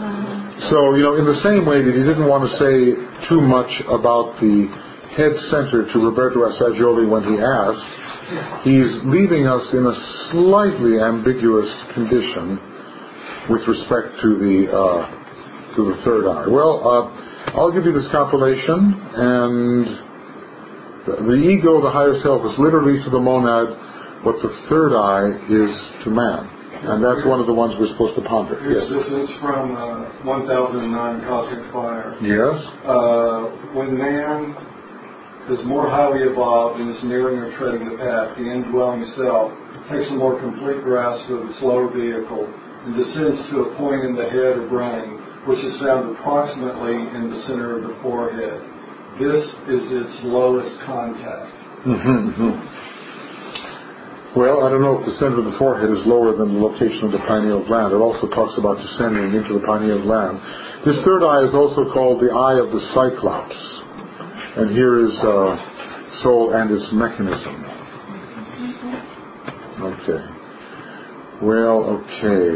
A: So, you know, in the same way that he didn't want to say too much about the head center to Roberto Assagioli when he asked, he's leaving us in a slightly ambiguous condition with respect to the uh, to the third eye. Well, uh, I'll give you this compilation, and the, the ego, the higher self, is literally to the monad what the third eye is to man. And that's one of the ones we're supposed to ponder.
D: Here's
A: Yes.
D: This is from uh, one thousand nine Cosmic Fire.
A: Yes.
D: Uh, when man is more highly evolved and is nearing or treading the path, the indwelling self takes a more complete grasp of its lower vehicle and descends to a point in the head or brain, which is found approximately in the center of the forehead. This is its lowest contact.
A: Mm-hmm, mm-hmm. Well, I don't know if the center of the forehead is lower than the location of the pineal gland. It also talks about descending into the pineal gland. This third eye is also called the eye of the Cyclops. And here is uh, soul and its mechanism. Okay. Well, okay.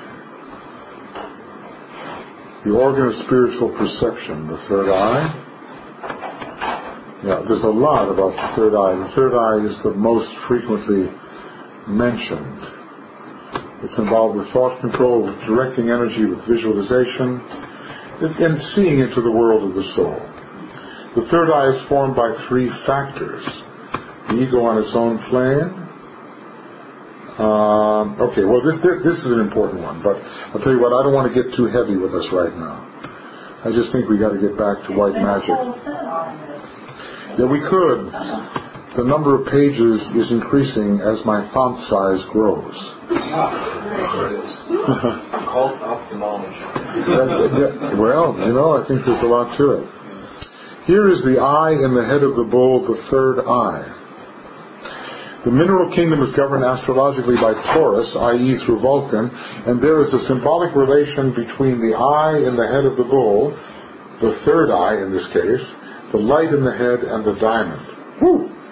A: The organ of spiritual perception, the third eye. Yeah, there's a lot about the third eye. The third eye is the most frequently mentioned. It's involved with thought control, with directing energy, with visualization, and seeing into the world of the soul. The third eye is formed by three factors. The ego on its own plane. Um, okay, well, this, this this is an important one, but I'll tell you what, I don't want to get too heavy with us right now. I just think we got to get back to white magic. Yeah, we could. The number of pages is increasing as my font size grows.
F: Cult ophthalmology.
A: Well, you know, I think there's a lot to it. Here is the eye in the head of the bull, the third eye. The mineral kingdom is governed astrologically by Taurus, that is through Vulcan, and there is a symbolic relation between the eye in the head of the bull, the third eye in this case, the light in the head, and the diamond. Woo!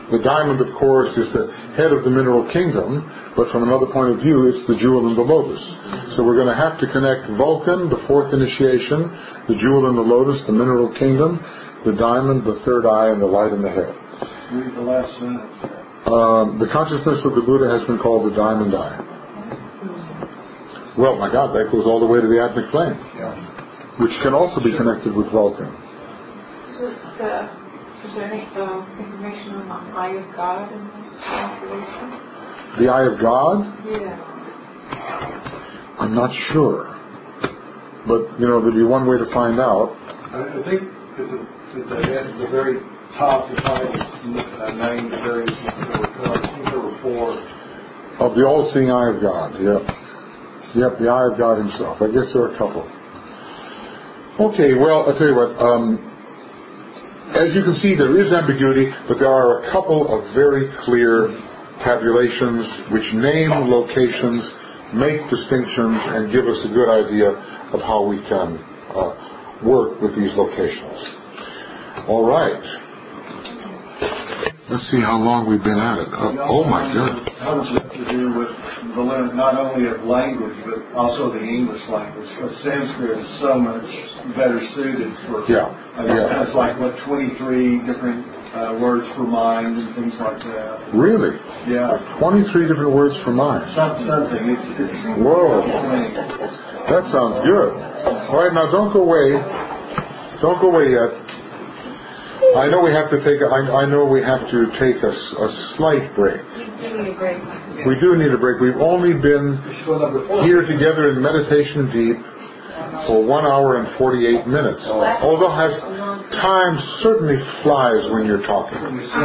A: The diamond, of course, is the head of the mineral kingdom, but from another point of view, it's the jewel in the lotus. So we're going to have to connect Vulcan, the fourth initiation, the jewel in the lotus, the mineral kingdom, the diamond, the third eye, and the light in the head.
D: Read the last sentence.
A: Um, the consciousness of the Buddha has been called the diamond eye. Well, my God, that goes all the way to the Atmic flame, which can also be connected with Vulcan.
B: Is, it, uh, is there any uh, information on the eye of God in this calculation?
A: The eye of God?
B: Yeah.
A: I'm not sure. But, you know, there'd be one way to find out.
D: I, I think at the, at the, at the very top, the Bible uh, named the various ones that were covered. I think there were four.
A: Of the all-seeing eye of God, yep. Yep, the eye of God himself. I guess there are a couple. Okay, well, I'll tell you what. Um, as you can see, there is ambiguity, but there are a couple of very clear tabulations which name locations, make distinctions, and give us a good idea of how we can uh, work with these locations. All right. Let's see how long we've been at it. Uh, oh my goodness.
D: How much that to do with the limit not only of language, but also the English language? Because Sanskrit is so much better suited for,
A: yeah.
D: I mean,
A: yeah.
D: it's like, what, twenty-three different uh, words for mind and things like that.
A: Really?
D: Yeah.
A: twenty-three different words for mind.
D: Some, something. It's, it's
A: Whoa.
D: Thing.
A: That sounds good. All right, now don't go away. Don't go away yet. I know we have to take. A, I, I know we have to take a, a slight break.
B: We do need a break.
A: We do need a break. We've only been here together in meditation deep for one hour and forty-eight minutes. Although has, time certainly flies when you're talking.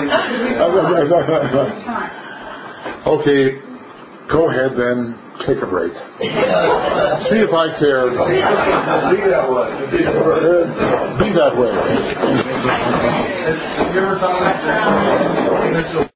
A: Okay, go ahead then. Take a break. See if I care.
D: Be that way.
A: Be that way.
D: Have you ever thought of